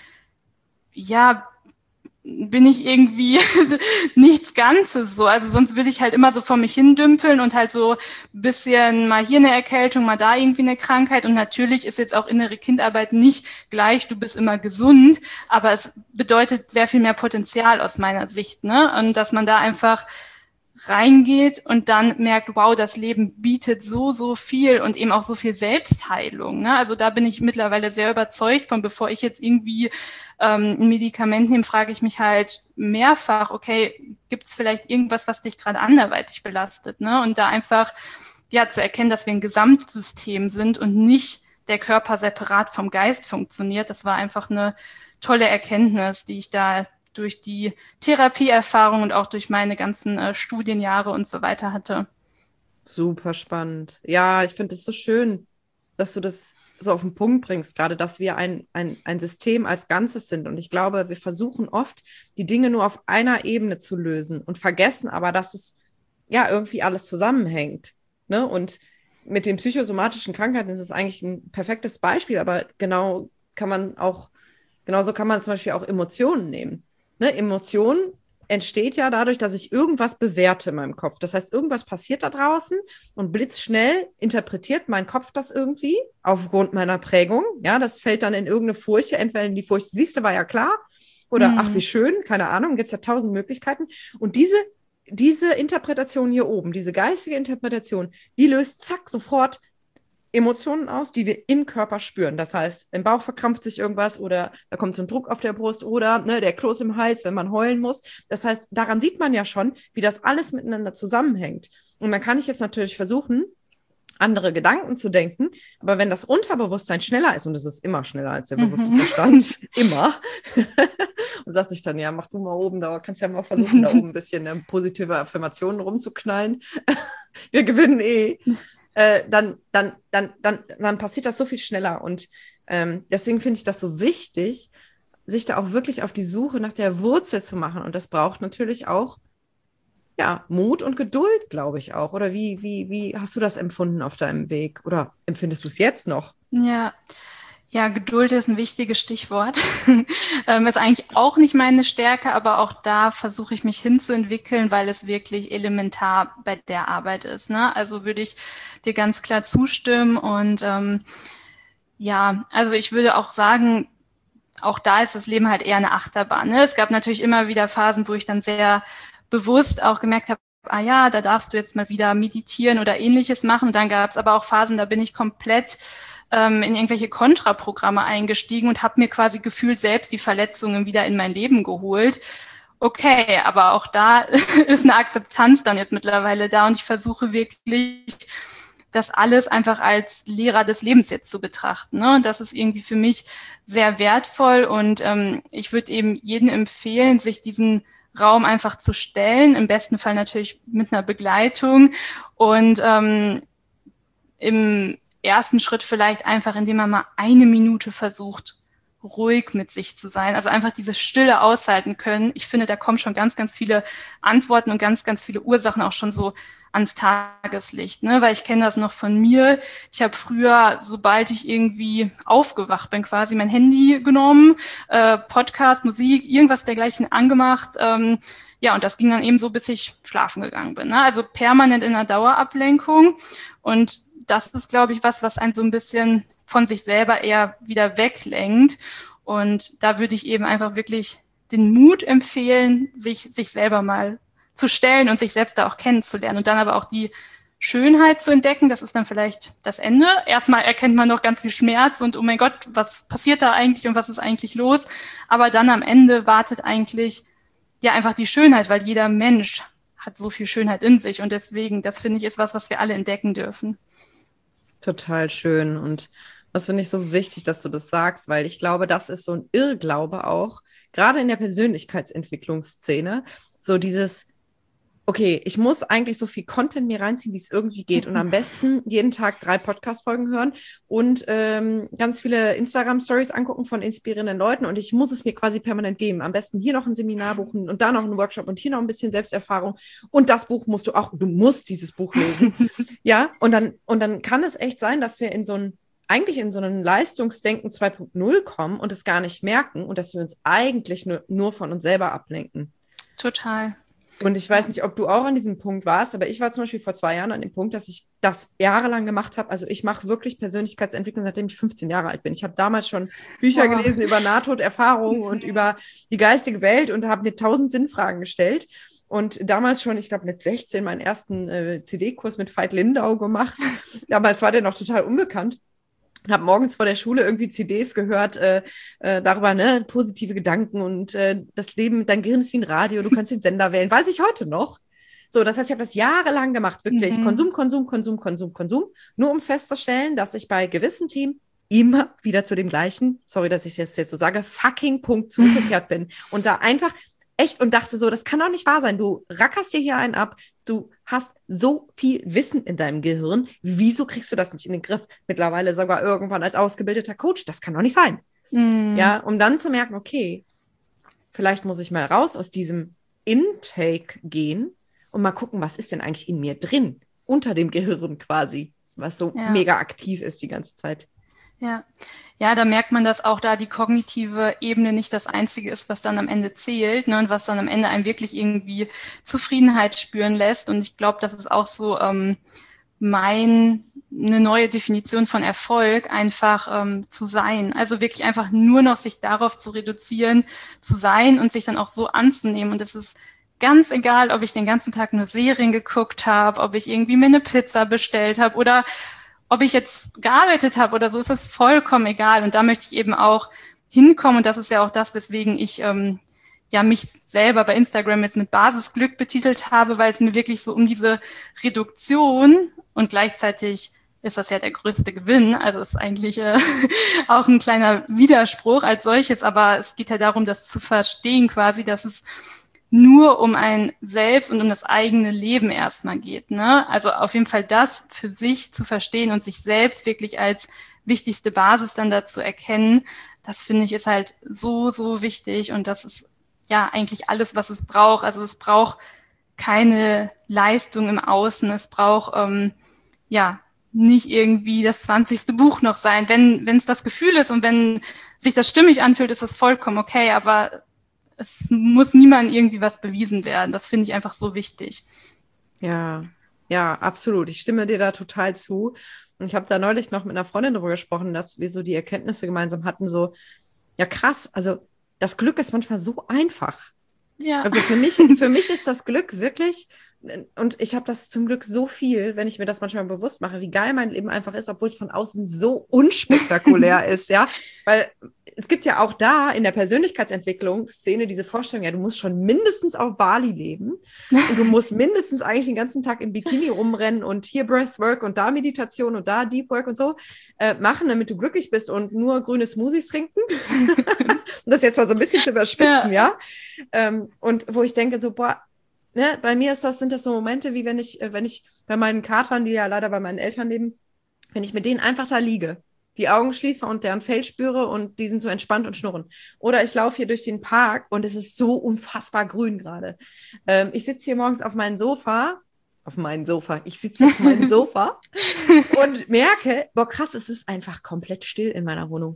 ja, bin ich irgendwie nichts Ganzes so. Also sonst würde ich halt immer so vor mich hindümpeln und halt so ein bisschen mal hier eine Erkältung, mal da irgendwie eine Krankheit. Und natürlich ist jetzt auch innere Kindarbeit nicht gleich, du bist immer gesund, aber es bedeutet sehr viel mehr Potenzial aus meiner Sicht, ne? Und dass man da einfach reingeht und dann merkt, wow, das Leben bietet so, so viel und eben auch so viel Selbstheilung. Ne? Also da bin ich mittlerweile sehr überzeugt von, bevor ich jetzt irgendwie ähm, ein Medikament nehme, frage ich mich halt mehrfach, okay, gibt es vielleicht irgendwas, was dich gerade anderweitig belastet? Ne? Und da einfach ja zu erkennen, dass wir ein Gesamtsystem sind und nicht der Körper separat vom Geist funktioniert. Das war einfach eine tolle Erkenntnis, die ich da durch die Therapieerfahrung und auch durch meine ganzen äh, Studienjahre und so weiter hatte. Super spannend. Ja, ich finde es so schön, dass du das so auf den Punkt bringst, gerade, dass wir ein, ein, ein System als Ganzes sind. Und ich glaube, wir versuchen oft, die Dinge nur auf einer Ebene zu lösen und vergessen aber, dass es ja irgendwie alles zusammenhängt. Ne? Und mit den psychosomatischen Krankheiten ist es eigentlich ein perfektes Beispiel, aber genau kann man auch, genauso kann man zum Beispiel auch Emotionen nehmen. Ne, Emotion entsteht ja dadurch, dass ich irgendwas bewerte in meinem Kopf. Das heißt, irgendwas passiert da draußen und blitzschnell interpretiert mein Kopf das irgendwie aufgrund meiner Prägung. Ja, das fällt dann in irgendeine Furche. Entweder in die Furche, siehst du, war ja klar. Oder hm. ach, wie schön, keine Ahnung, gibt es ja tausend Möglichkeiten. Und diese, diese Interpretation hier oben, diese geistige Interpretation, die löst zack sofort Emotionen aus, die wir im Körper spüren. Das heißt, im Bauch verkrampft sich irgendwas oder da kommt so ein Druck auf der Brust oder ne, der Kloß im Hals, wenn man heulen muss. Das heißt, daran sieht man ja schon, wie das alles miteinander zusammenhängt. Und dann kann ich jetzt natürlich versuchen, andere Gedanken zu denken. Aber wenn das Unterbewusstsein schneller ist, und es ist immer schneller als der bewusste mhm. Verstand, immer, und sagt sich dann, ja, mach du mal oben, da kannst ja mal versuchen, da oben ein bisschen äh, positive Affirmationen rumzuknallen. Wir gewinnen eh. Äh, dann, dann, dann, dann, dann passiert das so viel schneller. Und ähm, deswegen finde ich das so wichtig, sich da auch wirklich auf die Suche nach der Wurzel zu machen. Und das braucht natürlich auch ja, Mut und Geduld, glaube ich auch. Oder wie, wie, wie hast du das empfunden auf deinem Weg? Oder empfindest du es jetzt noch? Ja, ja, Geduld ist ein wichtiges Stichwort. ähm, ist eigentlich auch nicht meine Stärke, aber auch da versuche ich mich hinzuentwickeln, weil es wirklich elementar bei der Arbeit ist. Ne? Also würde ich dir ganz klar zustimmen. Und ähm, ja, also ich würde auch sagen, auch da ist das Leben halt eher eine Achterbahn. Ne? Es gab natürlich immer wieder Phasen, wo ich dann sehr bewusst auch gemerkt habe, ah ja, da darfst du jetzt mal wieder meditieren oder Ähnliches machen. Und dann gab es aber auch Phasen, da bin ich komplett ähm, in irgendwelche Kontraprogramme eingestiegen und habe mir quasi gefühlt selbst die Verletzungen wieder in mein Leben geholt. Okay, aber auch da ist eine Akzeptanz dann jetzt mittlerweile da und ich versuche wirklich, das alles einfach als Lehrer des Lebens jetzt zu betrachten. Ne? Und das ist irgendwie für mich sehr wertvoll und ähm, ich würde eben jedem empfehlen, sich diesen Raum einfach zu stellen, im besten Fall natürlich mit einer Begleitung und ähm, im ersten Schritt vielleicht einfach, indem man mal eine Minute versucht, ruhig mit sich zu sein, also einfach diese Stille aushalten können. Ich finde, da kommen schon ganz, ganz viele Antworten und ganz, ganz viele Ursachen auch schon so ans Tageslicht, ne? Weil ich kenne das noch von mir. Ich habe früher, sobald ich irgendwie aufgewacht bin, quasi mein Handy genommen, äh, Podcast, Musik, irgendwas dergleichen angemacht. Ähm, ja, und das ging dann eben so, bis ich schlafen gegangen bin. Ne? Also permanent in einer Dauerablenkung. Und das ist, glaube ich, was, was einen so ein bisschen von sich selber eher wieder weglenkt. Und da würde ich eben einfach wirklich den Mut empfehlen, sich, sich selber mal zu stellen und sich selbst da auch kennenzulernen und dann aber auch die Schönheit zu entdecken. Das ist dann vielleicht das Ende. Erstmal erkennt man noch ganz viel Schmerz und oh mein Gott, was passiert da eigentlich und was ist eigentlich los? Aber dann am Ende wartet eigentlich ja einfach die Schönheit, weil jeder Mensch hat so viel Schönheit in sich und deswegen, das finde ich, ist was, was wir alle entdecken dürfen. Total schön und das finde ich so wichtig, dass du das sagst, weil ich glaube, das ist so ein Irrglaube auch, gerade in der Persönlichkeitsentwicklungsszene, so dieses okay, ich muss eigentlich so viel Content mir reinziehen, wie es irgendwie geht und am besten jeden Tag drei Podcast-Folgen hören und ähm, ganz viele Instagram-Stories angucken von inspirierenden Leuten und ich muss es mir quasi permanent geben. Am besten hier noch ein Seminar buchen und da noch einen Workshop und hier noch ein bisschen Selbsterfahrung und das Buch musst du auch, du musst dieses Buch lesen. Ja, und dann, und dann kann es echt sein, dass wir in so ein eigentlich in so einen Leistungsdenken zwei Punkt null kommen und es gar nicht merken und dass wir uns eigentlich nur, nur von uns selber ablenken. Total. Und ich weiß nicht, ob du auch an diesem Punkt warst, aber ich war zum Beispiel vor zwei Jahren an dem Punkt, dass ich das jahrelang gemacht habe. Also ich mache wirklich Persönlichkeitsentwicklung, seitdem ich fünfzehn Jahre alt bin. Ich habe damals schon Bücher wow. gelesen über Nahtoderfahrungen und über die geistige Welt und habe mir tausend Sinnfragen gestellt. Und damals schon, ich glaube mit sechzehn, meinen ersten äh, C D-Kurs mit Veit Lindau gemacht. Damals war der noch total unbekannt. Habe morgens vor der Schule irgendwie C Ds gehört äh, äh, darüber, ne, positive Gedanken und äh, das Leben, dein Gehirn ist wie ein Radio, du kannst den Sender wählen. Weiß ich heute noch. So, das heißt, ich habe das jahrelang gemacht, wirklich. Mhm. Konsum, Konsum, Konsum, Konsum, Konsum. Nur um festzustellen, dass ich bei gewissen Themen immer wieder zu dem gleichen, sorry, dass ich es jetzt, jetzt so sage, fucking Punkt zurückgekehrt bin. Und da einfach echt und dachte so, das kann doch nicht wahr sein. Du rackerst dir hier einen ab, du hast so viel Wissen in deinem Gehirn. Wieso kriegst du das nicht in den Griff? Mittlerweile sogar irgendwann als ausgebildeter Coach. Das kann doch nicht sein. Mm. Ja, um dann zu merken, okay, vielleicht muss ich mal raus aus diesem Intake gehen und mal gucken, was ist denn eigentlich in mir drin, unter dem Gehirn quasi, was so ja. mega aktiv ist die ganze Zeit. Ja, ja, da merkt man, dass auch da die kognitive Ebene nicht das Einzige ist, was dann am Ende zählt, ne, und was dann am Ende einem wirklich irgendwie Zufriedenheit spüren lässt. Und ich glaube, das ist auch so ähm, mein eine neue Definition von Erfolg, einfach ähm, zu sein. Also wirklich einfach nur noch sich darauf zu reduzieren, zu sein und sich dann auch so anzunehmen. Und es ist ganz egal, ob ich den ganzen Tag nur Serien geguckt habe, ob ich irgendwie mir eine Pizza bestellt habe oder ob ich jetzt gearbeitet habe oder so, ist das vollkommen egal. Und da möchte ich eben auch hinkommen. Und das ist ja auch das, weswegen ich ähm, ja mich selber bei Instagram jetzt mit Basisglück betitelt habe, weil es mir wirklich so um diese Reduktion und gleichzeitig ist das ja der größte Gewinn. Also ist eigentlich äh, auch ein kleiner Widerspruch als solches, aber es geht ja darum, das zu verstehen quasi, dass es nur um ein Selbst und um das eigene Leben erstmal geht, ne? Also auf jeden Fall das für sich zu verstehen und sich selbst wirklich als wichtigste Basis dann dazu erkennen, das finde ich ist halt so, so wichtig und das ist ja eigentlich alles, was es braucht. Also es braucht keine Leistung im Außen, es braucht ähm, ja nicht irgendwie das zwanzigste Buch noch sein. Wenn wenn es das Gefühl ist und wenn sich das stimmig anfühlt, ist das vollkommen okay, aber es muss niemandem irgendwie was bewiesen werden. Das finde ich einfach so wichtig. Ja, ja, absolut. Ich stimme dir da total zu. Und ich habe da neulich noch mit einer Freundin darüber gesprochen, dass wir so die Erkenntnisse gemeinsam hatten, so, ja krass, also das Glück ist manchmal so einfach. Ja. Also für mich, für mich ist das Glück wirklich, und ich habe das zum Glück so viel, wenn ich mir das manchmal bewusst mache, wie geil mein Leben einfach ist, obwohl es von außen so unspektakulär ist, ja, weil es gibt ja auch da in der Persönlichkeitsentwicklungsszene diese Vorstellung, ja, du musst schon mindestens auf Bali leben und du musst mindestens eigentlich den ganzen Tag im Bikini rumrennen und hier Breathwork und da Meditation und da Deep Work und so äh, machen, damit du glücklich bist und nur grüne Smoothies trinken. Und das jetzt mal so ein bisschen zu überspitzen, ja, ja? Ähm, und wo ich denke so, boah, ne, bei mir ist das, sind das so Momente, wie wenn ich, wenn ich bei meinen Katern, die ja leider bei meinen Eltern leben, wenn ich mit denen einfach da liege, die Augen schließe und deren Fell spüre und die sind so entspannt und schnurren. Oder ich laufe hier durch den Park und es ist so unfassbar grün gerade. Ähm, ich sitze hier morgens auf meinem Sofa, auf meinem Sofa, ich sitze auf meinem Sofa und merke, boah krass, es ist einfach komplett still in meiner Wohnung.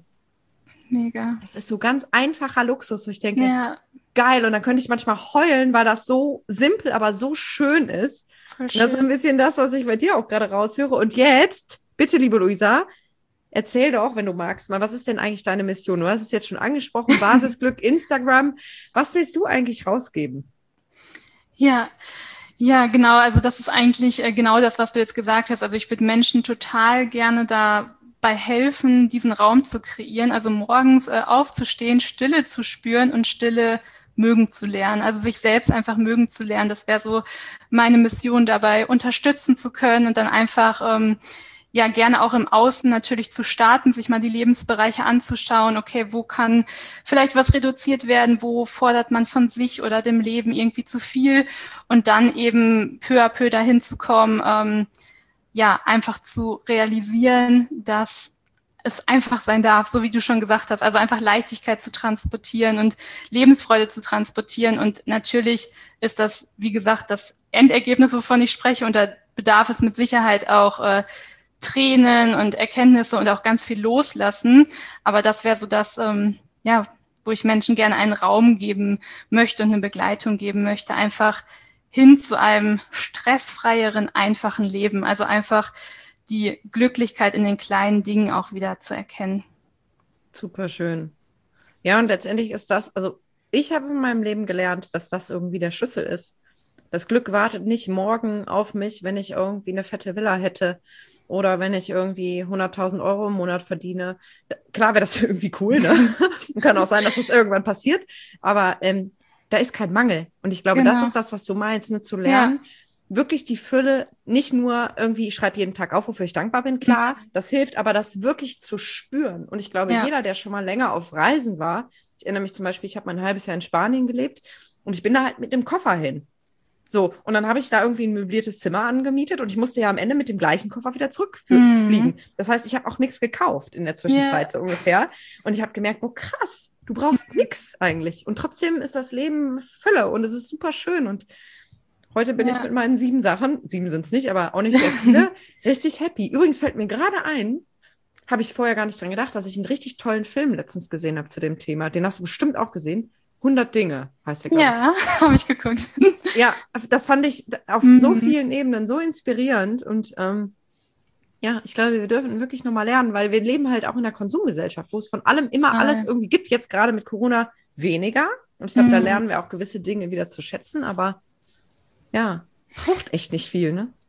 Mega. Das ist so ganz einfacher Luxus, wo ich denke, ja. geil. Und dann könnte ich manchmal heulen, weil das so simpel, aber so schön ist. Voll schön. Das ist ein bisschen das, was ich bei dir auch gerade raushöre. Und jetzt, bitte, liebe Luisa, erzähl doch, wenn du magst, mal, was ist denn eigentlich deine Mission? Du hast es jetzt schon angesprochen, Basisglück, Instagram. Was willst du eigentlich rausgeben? Ja, ja, genau. Also das ist eigentlich äh, genau das, was du jetzt gesagt hast. Also ich würde Menschen total gerne dabei helfen, diesen Raum zu kreieren. Also morgens äh, aufzustehen, Stille zu spüren und Stille mögen zu lernen. Also sich selbst einfach mögen zu lernen. Das wäre so meine Mission, dabei unterstützen zu können und dann einfach ähm, ja gerne auch im Außen natürlich zu starten, sich mal die Lebensbereiche anzuschauen, okay, wo kann vielleicht was reduziert werden, wo fordert man von sich oder dem Leben irgendwie zu viel und dann eben peu à peu dahin zu kommen, ähm, ja, einfach zu realisieren, dass es einfach sein darf, so wie du schon gesagt hast, also einfach Leichtigkeit zu transportieren und Lebensfreude zu transportieren und natürlich ist das, wie gesagt, das Endergebnis, wovon ich spreche und da bedarf es mit Sicherheit auch äh, Tränen und Erkenntnisse und auch ganz viel loslassen. Aber das wäre so das, ähm, ja, wo ich Menschen gerne einen Raum geben möchte und eine Begleitung geben möchte, einfach hin zu einem stressfreieren, einfachen Leben. Also einfach die Glücklichkeit in den kleinen Dingen auch wieder zu erkennen. Super schön. Ja, und letztendlich ist das, also ich habe in meinem Leben gelernt, dass das irgendwie der Schlüssel ist. Das Glück wartet nicht morgen auf mich, wenn ich irgendwie eine fette Villa hätte oder wenn ich irgendwie hunderttausend Euro im Monat verdiene. Klar wäre das irgendwie cool, ne? Kann auch sein, dass das irgendwann passiert, aber ähm, da ist kein Mangel. Und ich glaube, genau. Das ist das, was du meinst, ne? Zu lernen, ja. Wirklich die Fülle, nicht nur irgendwie, ich schreibe jeden Tag auf, wofür ich dankbar bin, klar, mhm. das hilft, aber das wirklich zu spüren. Und ich glaube, ja. jeder, der schon mal länger auf Reisen war, ich erinnere mich zum Beispiel, ich habe mal ein halbes Jahr in Spanien gelebt und ich bin da halt mit dem Koffer hin. So, und dann habe ich da irgendwie ein möbliertes Zimmer angemietet und ich musste ja am Ende mit dem gleichen Koffer wieder zurückfliegen. Mhm. Das heißt, ich habe auch nichts gekauft in der Zwischenzeit, yeah. so ungefähr. Und ich habe gemerkt, oh krass, du brauchst nichts eigentlich. Und trotzdem ist das Leben Fülle und es ist super schön. Und heute bin ja. ich mit meinen sieben Sachen, sieben sind es nicht, aber auch nicht sehr viele, richtig happy. Übrigens fällt mir gerade ein, habe ich vorher gar nicht dran gedacht, dass ich einen richtig tollen Film letztens gesehen habe zu dem Thema. Den hast du bestimmt auch gesehen. hundert Dinge heißt der, glaube ich. Ja, habe ich geguckt. Ja, das fand ich auf mhm. so vielen Ebenen so inspirierend und ähm, ja, ich glaube, wir dürfen wirklich nochmal lernen, weil wir leben halt auch in einer Konsumgesellschaft, wo es von allem immer Nein. alles irgendwie gibt, jetzt gerade mit Corona weniger und ich glaube, mhm. da lernen wir auch gewisse Dinge wieder zu schätzen, aber ja, braucht echt nicht viel, ne?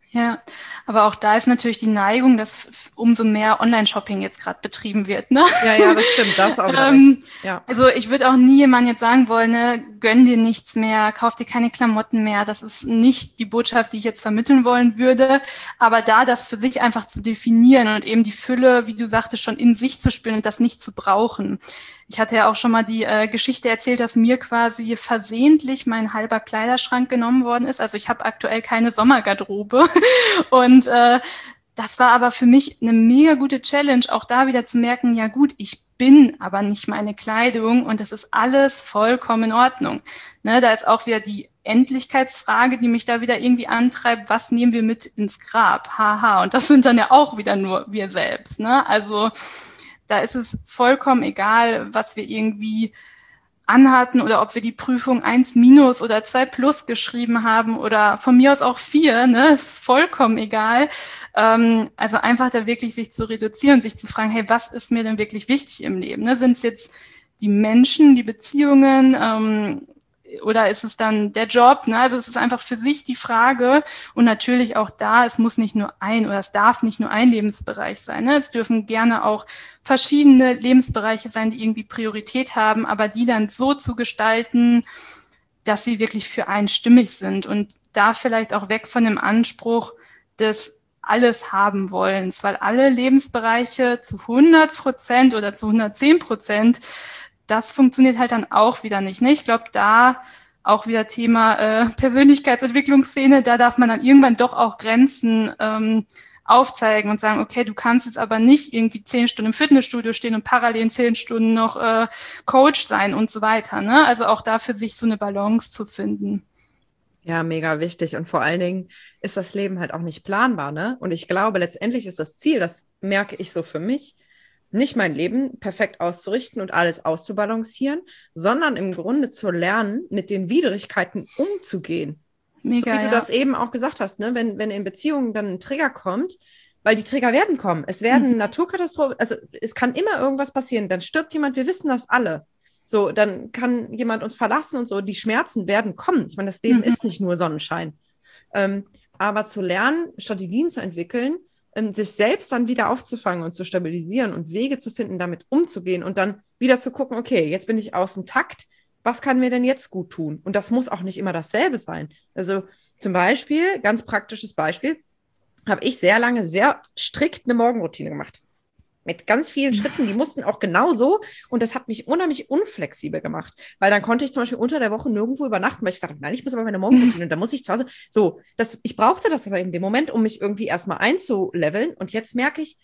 Ja, aber auch da ist natürlich die Neigung, dass f- umso mehr Online-Shopping jetzt gerade betrieben wird, ne? Ja, ja, das stimmt, das ist auch wieder Ähm, recht. Ja. also ich würde auch nie jemandem jetzt sagen wollen, ne, gönn dir nichts mehr, kauf dir keine Klamotten mehr. Das ist nicht die Botschaft, die ich jetzt vermitteln wollen würde. Aber da das für sich einfach zu definieren und eben die Fülle, wie du sagtest, schon in sich zu spüren und das nicht zu brauchen. Ich hatte ja auch schon mal die äh, Geschichte erzählt, dass mir quasi versehentlich mein halber Kleiderschrank genommen worden ist. Also ich habe aktuell keine Sommergarderobe. Und äh, das war aber für mich eine mega gute Challenge, auch da wieder zu merken, ja gut, ich bin aber nicht meine Kleidung und das ist alles vollkommen in Ordnung. Ne, da ist auch wieder die Endlichkeitsfrage, die mich da wieder irgendwie antreibt, was nehmen wir mit ins Grab? Haha, und das sind dann ja auch wieder nur wir selbst. Ne? Also da ist es vollkommen egal, was wir irgendwie anhatten oder ob wir die Prüfung eins minus oder zwei plus geschrieben haben oder von mir aus auch vier, ne, ist vollkommen egal. Ähm, also einfach da wirklich sich zu reduzieren und sich zu fragen, hey, was ist mir denn wirklich wichtig im Leben? Ne? Sind es jetzt die Menschen, die Beziehungen, ähm, oder ist es dann der Job? Ne? Also es ist einfach für sich die Frage und natürlich auch da, es muss nicht nur ein oder es darf nicht nur ein Lebensbereich sein. Ne? Es dürfen gerne auch verschiedene Lebensbereiche sein, die irgendwie Priorität haben, aber die dann so zu gestalten, dass sie wirklich für einen stimmig sind und da vielleicht auch weg von dem Anspruch des alles haben wollens, weil alle Lebensbereiche zu hundert Prozent oder zu hundertzehn Prozent, das funktioniert halt dann auch wieder nicht. Ne? Ich glaube, da auch wieder Thema äh, Persönlichkeitsentwicklungsszene, da darf man dann irgendwann doch auch Grenzen ähm, aufzeigen und sagen, okay, du kannst jetzt aber nicht irgendwie zehn Stunden im Fitnessstudio stehen und parallel zehn Stunden noch äh, Coach sein und so weiter. Ne? Also auch da für sich so eine Balance zu finden. Ja, mega wichtig. Und vor allen Dingen ist das Leben halt auch nicht planbar, ne? Und ich glaube, letztendlich ist das Ziel, das merke ich so für mich, nicht mein Leben perfekt auszurichten und alles auszubalancieren, sondern im Grunde zu lernen, mit den Widrigkeiten umzugehen. Mega, So wie du ja. das eben auch gesagt hast, ne? Wenn, wenn in Beziehungen dann ein Trigger kommt, weil die Trigger werden kommen. Es werden Mhm. Naturkatastrophen, also es kann immer irgendwas passieren. Dann stirbt jemand, wir wissen das alle. So, dann kann jemand uns verlassen und so. Die Schmerzen werden kommen. Ich meine, das Leben Mhm. ist nicht nur Sonnenschein. Ähm, aber zu lernen, Strategien zu entwickeln, ähm, sich selbst dann wieder aufzufangen und zu stabilisieren und Wege zu finden, damit umzugehen und dann wieder zu gucken, okay, jetzt bin ich aus dem Takt. Was kann mir denn jetzt gut tun? Und das muss auch nicht immer dasselbe sein. Also zum Beispiel, ganz praktisches Beispiel, habe ich sehr lange sehr strikt eine Morgenroutine gemacht. Mit ganz vielen Schritten, die mussten auch genauso. Und das hat mich unheimlich unflexibel gemacht. Weil dann konnte ich zum Beispiel unter der Woche nirgendwo übernachten, weil ich gesagt habe, nein, ich muss aber meine Morgenroutine und dann muss ich zu Hause. So, das, ich brauchte das aber in dem Moment, um mich irgendwie erstmal einzuleveln. Und jetzt merke ich,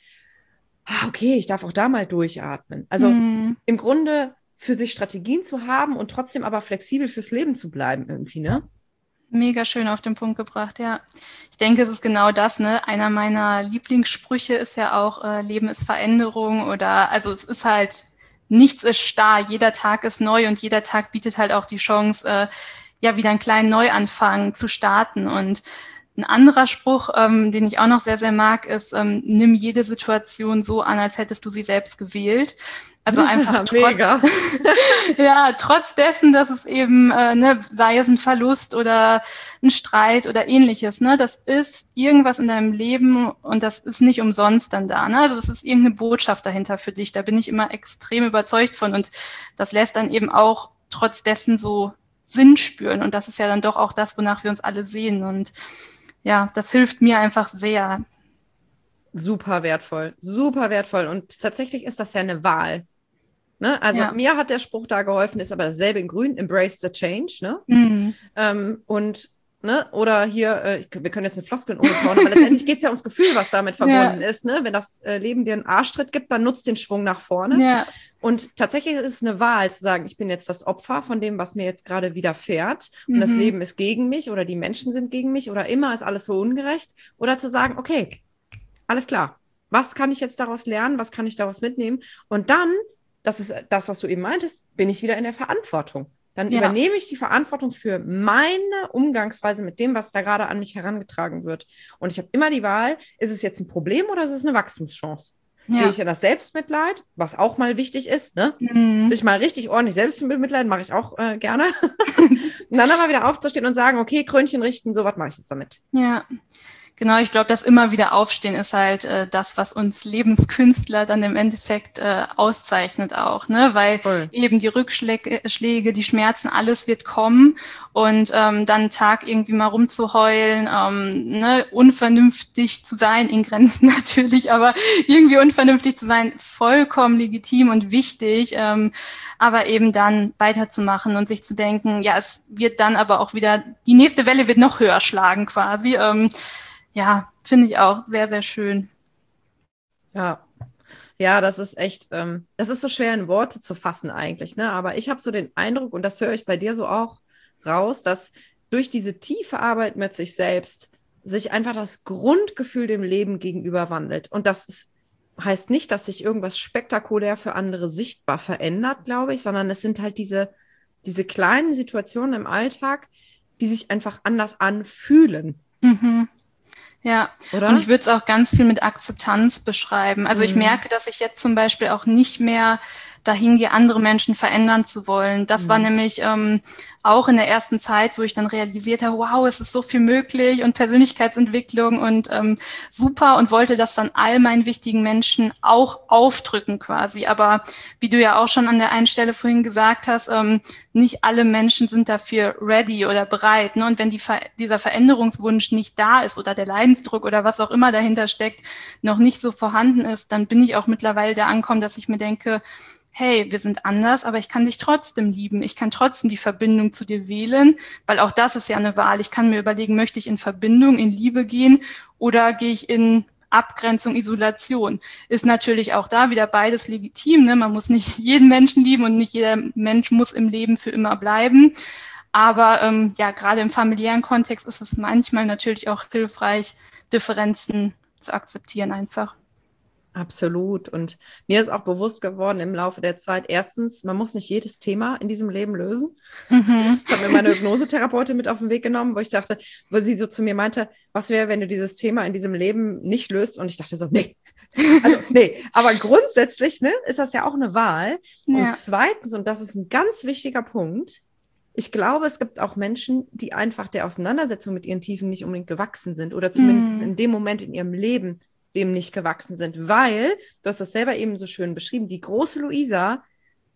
ah, okay, ich darf auch da mal durchatmen. Also Mhm. im Grunde für sich Strategien zu haben und trotzdem aber flexibel fürs Leben zu bleiben irgendwie, ne? Mega schön auf den Punkt gebracht, ja. Ich denke, es ist genau das, ne? Einer meiner Lieblingssprüche ist ja auch, äh, Leben ist Veränderung oder, also es ist halt, nichts ist starr, jeder Tag ist neu und jeder Tag bietet halt auch die Chance, äh, ja, wieder einen kleinen Neuanfang zu starten. Und ein anderer Spruch, ähm, den ich auch noch sehr, sehr mag, ist, ähm, nimm jede Situation so an, als hättest du sie selbst gewählt. Also einfach trotz, Mega. ja, trotz dessen, dass es eben, äh, ne, sei es ein Verlust oder ein Streit oder ähnliches, ne, das ist irgendwas in deinem Leben und das ist nicht umsonst dann da, ne, also das ist irgendeine Botschaft dahinter für dich, da bin ich immer extrem überzeugt von und das lässt dann eben auch trotz dessen so Sinn spüren und das ist ja dann doch auch das, wonach wir uns alle sehen und ja, das hilft mir einfach sehr. Super wertvoll, super wertvoll. Und tatsächlich ist das ja eine Wahl. Ne? Also Ja. mir hat der Spruch da geholfen, ist aber dasselbe in Grün, embrace the change. Ne? Mhm. Ähm, und ne, oder hier, äh, ich, wir können jetzt mit Floskeln umschauen, aber letztendlich geht es ja ums Gefühl, was damit verbunden Ja. ist. Ne? Wenn das äh, Leben dir einen Arschtritt gibt, dann nutzt den Schwung nach vorne. Ja. Und tatsächlich ist es eine Wahl zu sagen, ich bin jetzt das Opfer von dem, was mir jetzt gerade widerfährt und Mhm. das Leben ist gegen mich oder die Menschen sind gegen mich oder immer ist alles so ungerecht. Oder zu sagen, okay, alles klar, was kann ich jetzt daraus lernen, was kann ich daraus mitnehmen? Und dann, das ist das, was du eben meintest, bin ich wieder in der Verantwortung. Dann Ja. übernehme ich die Verantwortung für meine Umgangsweise mit dem, was da gerade an mich herangetragen wird. Und ich habe immer die Wahl, ist es jetzt ein Problem oder ist es eine Wachstumschance? Ja. Gehe ich in das Selbstmitleid, was auch mal wichtig ist, ne? Mhm. Sich mal richtig ordentlich selbst mitleiden, mache ich auch äh, gerne. Und dann aber wieder aufzustehen und sagen, okay, Krönchen richten, so was mache ich jetzt damit. Ja, Genau, ich glaube, das immer wieder Aufstehen ist halt äh, das, was uns Lebenskünstler dann im Endeffekt äh, auszeichnet auch, ne? Weil Voll. eben die Rückschläge, Schläge, die Schmerzen, alles wird kommen und ähm, dann einen Tag irgendwie mal rumzuheulen, ähm, ne? Unvernünftig zu sein, in Grenzen natürlich, aber irgendwie unvernünftig zu sein, vollkommen legitim und wichtig, ähm, aber eben dann weiterzumachen und sich zu denken, ja, es wird dann aber auch wieder, die nächste Welle wird noch höher schlagen quasi. Ähm, Ja, finde ich auch sehr, sehr schön. Ja. Ja, das ist echt, ähm, das ist so schwer in Worte zu fassen eigentlich, ne? Aber ich habe so den Eindruck, und das höre ich bei dir so auch raus, dass durch diese tiefe Arbeit mit sich selbst sich einfach das Grundgefühl dem Leben gegenüber wandelt. Und das ist, heißt nicht, dass sich irgendwas spektakulär für andere sichtbar verändert, glaube ich, sondern es sind halt diese, diese kleinen Situationen im Alltag, die sich einfach anders anfühlen, Mhm. Ja, und oder? ich würde es auch ganz viel mit Akzeptanz beschreiben. Also ich Mhm. merke, dass ich jetzt zum Beispiel auch nicht mehr dahin gehe, andere Menschen verändern zu wollen. Das war Mhm. nämlich ähm, auch in der ersten Zeit, wo ich dann realisiert habe, wow, es ist so viel möglich und Persönlichkeitsentwicklung und ähm, super und wollte das dann all meinen wichtigen Menschen auch aufdrücken quasi. Aber wie du ja auch schon an der einen Stelle vorhin gesagt hast, ähm, nicht alle Menschen sind dafür ready oder bereit. Ne? Und wenn die Ver- dieser Veränderungswunsch nicht da ist oder der Leidensdruck oder was auch immer dahinter steckt, noch nicht so vorhanden ist, dann bin ich auch mittlerweile da angekommen, dass ich mir denke, hey, wir sind anders, aber ich kann dich trotzdem lieben. Ich kann trotzdem die Verbindung zu dir wählen, weil auch das ist ja eine Wahl. Ich kann mir überlegen, möchte ich in Verbindung, in Liebe gehen oder gehe ich in Abgrenzung, Isolation. Ist natürlich auch da wieder beides legitim. Ne? Man muss nicht jeden Menschen lieben und nicht jeder Mensch muss im Leben für immer bleiben. Aber ähm, ja, gerade im familiären Kontext ist es manchmal natürlich auch hilfreich, Differenzen zu akzeptieren einfach. Absolut. Und mir ist auch bewusst geworden im Laufe der Zeit, erstens, man muss nicht jedes Thema in diesem Leben lösen. Mhm. Das hat mir meine Hypnosetherapeutin mit auf den Weg genommen, wo ich dachte, wo sie so zu mir meinte, was wäre, wenn du dieses Thema in diesem Leben nicht löst? Und ich dachte so, nee. Also, nee, aber grundsätzlich, ne, ist das ja auch eine Wahl. Und Ja. zweitens, und das ist ein ganz wichtiger Punkt, ich glaube, es gibt auch Menschen, die einfach der Auseinandersetzung mit ihren Tiefen nicht unbedingt gewachsen sind oder zumindest Mhm. in dem Moment in ihrem Leben dem nicht gewachsen sind, weil, du hast das selber eben so schön beschrieben, die große Luisa,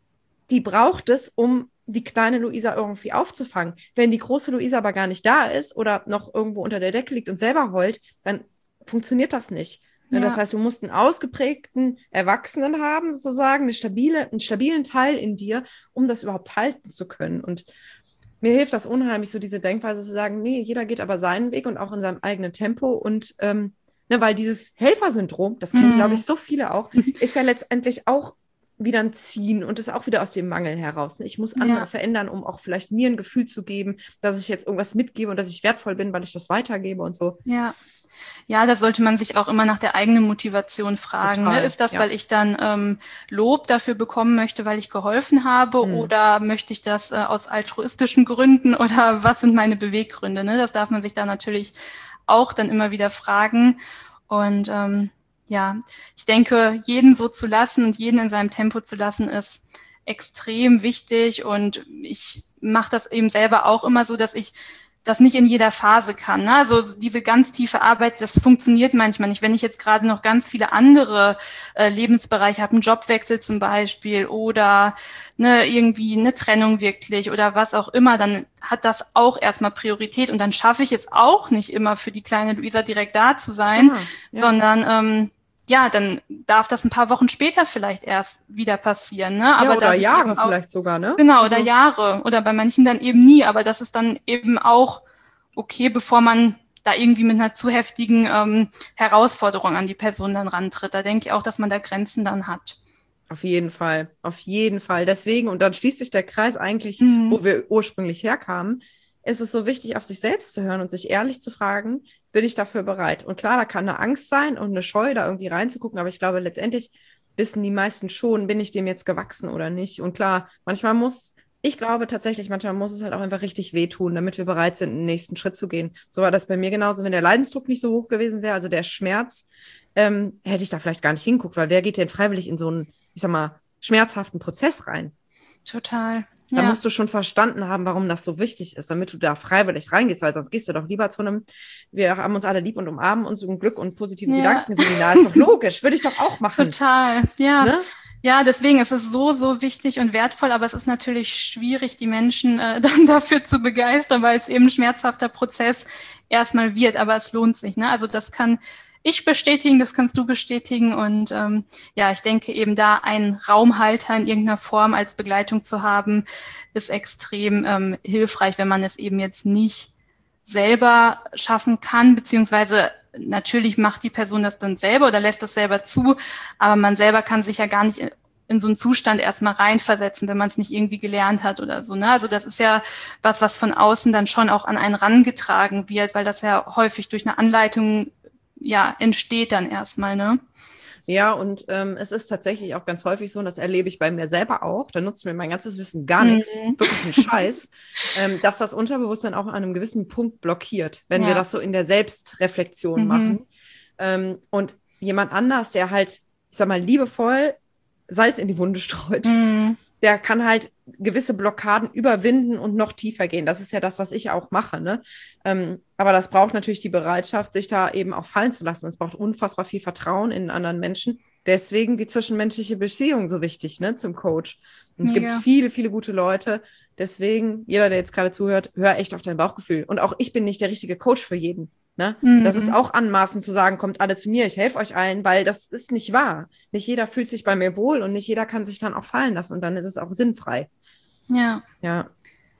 die braucht es, um die kleine Luisa irgendwie aufzufangen. Wenn die große Luisa aber gar nicht da ist oder noch irgendwo unter der Decke liegt und selber heult, dann funktioniert das nicht. Ne, das Ja. heißt, du musst einen ausgeprägten Erwachsenen haben, sozusagen, eine stabile, einen stabilen Teil in dir, um das überhaupt halten zu können. Und mir hilft das unheimlich, so diese Denkweise zu sagen, nee, jeder geht aber seinen Weg und auch in seinem eigenen Tempo. Und ähm, ne, weil dieses Helfersyndrom, das kennen, glaube Mhm. ich, so viele auch, ist ja letztendlich auch wieder ein Ziehen und ist auch wieder aus dem Mangel heraus. Ne? Ich muss andere Ja. verändern, um auch vielleicht mir ein Gefühl zu geben, dass ich jetzt irgendwas mitgebe und dass ich wertvoll bin, weil ich das weitergebe und so. Ja. Ja, da sollte man sich auch immer nach der eigenen Motivation fragen. Ne? Total, Ist das, ja. weil ich dann ähm, Lob dafür bekommen möchte, weil ich geholfen habe, Hm. oder möchte ich das äh, aus altruistischen Gründen oder was sind meine Beweggründe? Ne? Das darf man sich da natürlich auch dann immer wieder fragen. Und ähm, ja, ich denke, jeden so zu lassen und jeden in seinem Tempo zu lassen, ist extrem wichtig. Und ich mache das eben selber auch immer so, dass ich das nicht in jeder Phase kann. Ne? Also diese ganz tiefe Arbeit, das funktioniert manchmal nicht. Wenn ich jetzt gerade noch ganz viele andere äh, Lebensbereiche habe, einen Jobwechsel zum Beispiel oder ne, irgendwie eine Trennung wirklich oder was auch immer, dann hat das auch erstmal Priorität und dann schaffe ich es auch nicht immer für die kleine Luisa direkt da zu sein, Klar, ja. sondern ähm, ja, dann darf das ein paar Wochen später vielleicht erst wieder passieren. Ne? Ja, Aber oder dass ich Jahre eben auch vielleicht sogar, ne? Genau, oder Also, Jahre oder bei manchen dann eben nie, aber das ist dann eben auch okay, bevor man da irgendwie mit einer zu heftigen ähm, Herausforderung an die Person dann rantritt. Da denke ich auch, dass man da Grenzen dann hat. auf jeden Fall, auf jeden Fall. Deswegen, und dann schließt sich der Kreis eigentlich, Mhm. wo wir ursprünglich herkamen, ist es so wichtig, auf sich selbst zu hören und sich ehrlich zu fragen, bin ich dafür bereit? Und klar, da kann eine Angst sein und eine Scheu, da irgendwie reinzugucken, aber ich glaube, letztendlich wissen die meisten schon, bin ich dem jetzt gewachsen oder nicht. Und klar, manchmal muss, ich glaube tatsächlich, manchmal muss es halt auch einfach richtig wehtun, damit wir bereit sind, den nächsten Schritt zu gehen. So war das bei mir genauso, wenn der Leidensdruck nicht so hoch gewesen wäre, also der Schmerz, ähm, hätte ich da vielleicht gar nicht hingeguckt, weil wer geht denn freiwillig in so einen, ich sag mal, schmerzhaften Prozess rein? Total. Da Ja. musst du schon verstanden haben, warum das so wichtig ist, damit du da freiwillig reingehst, weil sonst gehst du doch lieber zu einem, wir haben uns alle lieb und umarmen uns um Glück und positive Ja. Gedankenseminar. Ist doch logisch, würde ich doch auch machen. Total, ja. Ne? Ja, deswegen ist es so, so wichtig und wertvoll, aber es ist natürlich schwierig, die Menschen äh, dann dafür zu begeistern, weil es eben ein schmerzhafter Prozess erstmal wird, aber es lohnt sich. Ne? Also das kann ich bestätigen, das kannst du bestätigen und ähm, ja, ich denke eben da einen Raumhalter in irgendeiner Form als Begleitung zu haben, ist extrem ähm, hilfreich, wenn man es eben jetzt nicht selber schaffen kann, beziehungsweise natürlich macht die Person das dann selber oder lässt das selber zu, aber man selber kann sich ja gar nicht in, in so einen Zustand erstmal reinversetzen, wenn man es nicht irgendwie gelernt hat oder so. Ne? Also das ist ja was, was von außen dann schon auch an einen rangetragen wird, weil das ja häufig durch eine Anleitung ja entsteht dann erstmal, ne? Ja, und ähm, es ist tatsächlich auch ganz häufig so, und das erlebe ich bei mir selber auch, da nutzt mir mein ganzes Wissen gar nichts, Mhm. wirklich ein Scheiß, ähm, dass das Unterbewusstsein auch an einem gewissen Punkt blockiert, wenn Ja. wir das so in der Selbstreflexion Mhm. machen. Ähm, und jemand anders, der halt, ich sag mal, liebevoll Salz in die Wunde streut, Mhm. der kann halt gewisse Blockaden überwinden und noch tiefer gehen. Das ist ja das, was ich auch mache, ne? Ähm, aber das braucht natürlich die Bereitschaft, sich da eben auch fallen zu lassen. Es braucht unfassbar viel Vertrauen in anderen Menschen. Deswegen die zwischenmenschliche Beziehung so wichtig, ne, zum Coach. Und es Mega. gibt viele, viele gute Leute. Deswegen, jeder, der jetzt gerade zuhört, hör echt auf dein Bauchgefühl. Und auch ich bin nicht der richtige Coach für jeden. Ne? Mhm. Das ist auch anmaßend zu sagen, kommt alle zu mir, ich helfe euch allen, weil das ist nicht wahr. Nicht jeder fühlt sich bei mir wohl und nicht jeder kann sich dann auch fallen lassen und dann ist es auch sinnfrei. Ja. Ja.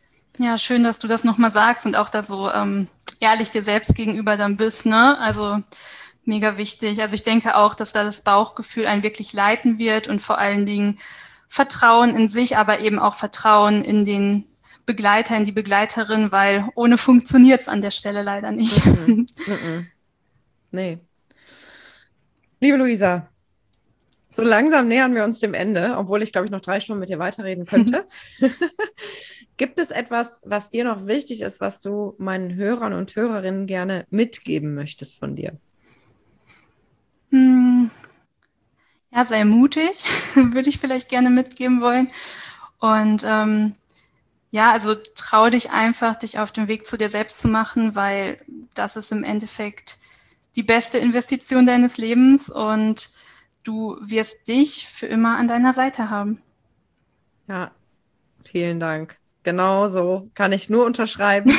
Ja, schön, dass du das nochmal sagst und auch da so ähm, ehrlich dir selbst gegenüber dann bist, ne? Also mega wichtig. Also ich denke auch, dass da das Bauchgefühl einen wirklich leiten wird und vor allen Dingen Vertrauen in sich, aber eben auch Vertrauen in den Begleiter, in die Begleiterin, weil ohne funktioniert es an der Stelle leider nicht. Mhm. Mhm. Nee. Liebe Luisa, so langsam nähern wir uns dem Ende, obwohl ich, glaube ich, noch drei Stunden mit dir weiterreden könnte. Gibt es etwas, was dir noch wichtig ist, was du meinen Hörern und Hörerinnen gerne mitgeben möchtest von dir? Hm. Ja, sei mutig, würde ich vielleicht gerne mitgeben wollen. Und ähm, ja, also trau dich einfach, dich auf den Weg zu dir selbst zu machen, weil das ist im Endeffekt die beste Investition deines Lebens und du wirst dich für immer an deiner Seite haben. Ja, vielen Dank. Genau so kann ich nur unterschreiben.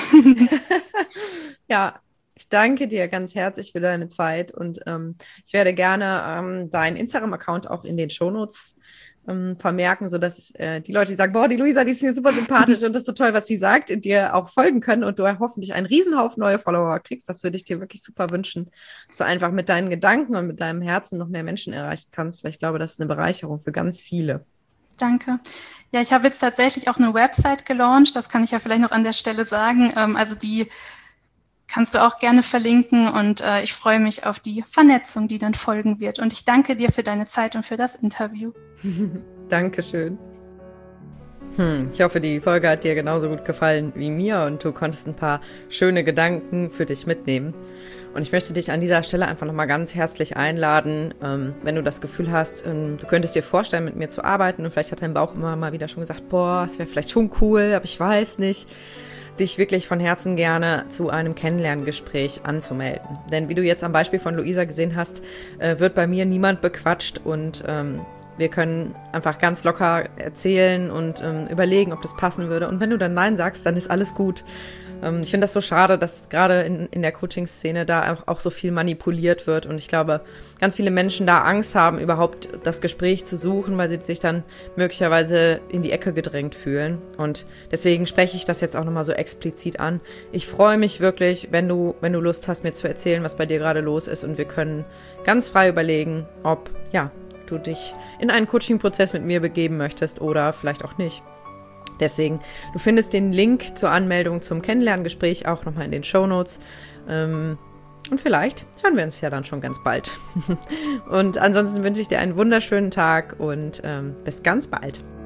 Ja, ich danke dir ganz herzlich für deine Zeit und ähm, ich werde gerne ähm, deinen Instagram-Account auch in den Shownotes ähm, vermerken, sodass äh, die Leute, die sagen, boah, die Luisa, die ist mir super sympathisch und das ist so toll, was sie sagt, dir auch folgen können und du hoffentlich einen Riesenhaufen neue Follower kriegst. Das würde ich dir wirklich super wünschen, dass du einfach mit deinen Gedanken und mit deinem Herzen noch mehr Menschen erreichen kannst, weil ich glaube, das ist eine Bereicherung für ganz viele. Danke. Ja, ich habe jetzt tatsächlich auch eine Website gelauncht, das kann ich ja vielleicht noch an der Stelle sagen. Ähm, also die kannst du auch gerne verlinken und äh, ich freue mich auf die Vernetzung, die dann folgen wird. Und ich danke dir für deine Zeit und für das Interview. Dankeschön. Hm, ich hoffe, die Folge hat dir genauso gut gefallen wie mir und du konntest ein paar schöne Gedanken für dich mitnehmen. Und ich möchte dich an dieser Stelle einfach nochmal ganz herzlich einladen, ähm, wenn du das Gefühl hast, ähm, du könntest dir vorstellen, mit mir zu arbeiten und vielleicht hat dein Bauch immer mal wieder schon gesagt, boah, es wäre vielleicht schon cool, aber ich weiß nicht, dich wirklich von Herzen gerne zu einem Kennenlerngespräch anzumelden. Denn wie du jetzt am Beispiel von Luisa gesehen hast, äh, wird bei mir niemand bequatscht und ähm, wir können einfach ganz locker erzählen und ähm, überlegen, ob das passen würde. Und wenn du dann Nein sagst, dann ist alles gut. Ähm, ich finde das so schade, dass gerade in, in der Coaching-Szene da auch, auch so viel manipuliert wird. Und ich glaube, ganz viele Menschen da Angst haben, überhaupt das Gespräch zu suchen, weil sie sich dann möglicherweise in die Ecke gedrängt fühlen. Und deswegen spreche ich das jetzt auch nochmal so explizit an. Ich freue mich wirklich, wenn du, wenn du Lust hast, mir zu erzählen, was bei dir gerade los ist. Und wir können ganz frei überlegen, ob, ja, du dich in einen Coaching-Prozess mit mir begeben möchtest oder vielleicht auch nicht. Deswegen, du findest den Link zur Anmeldung zum Kennenlerngespräch auch nochmal in den Shownotes. Ähm, und vielleicht hören wir uns ja dann schon ganz bald. Und ansonsten wünsche ich dir einen wunderschönen Tag und ähm, bis ganz bald.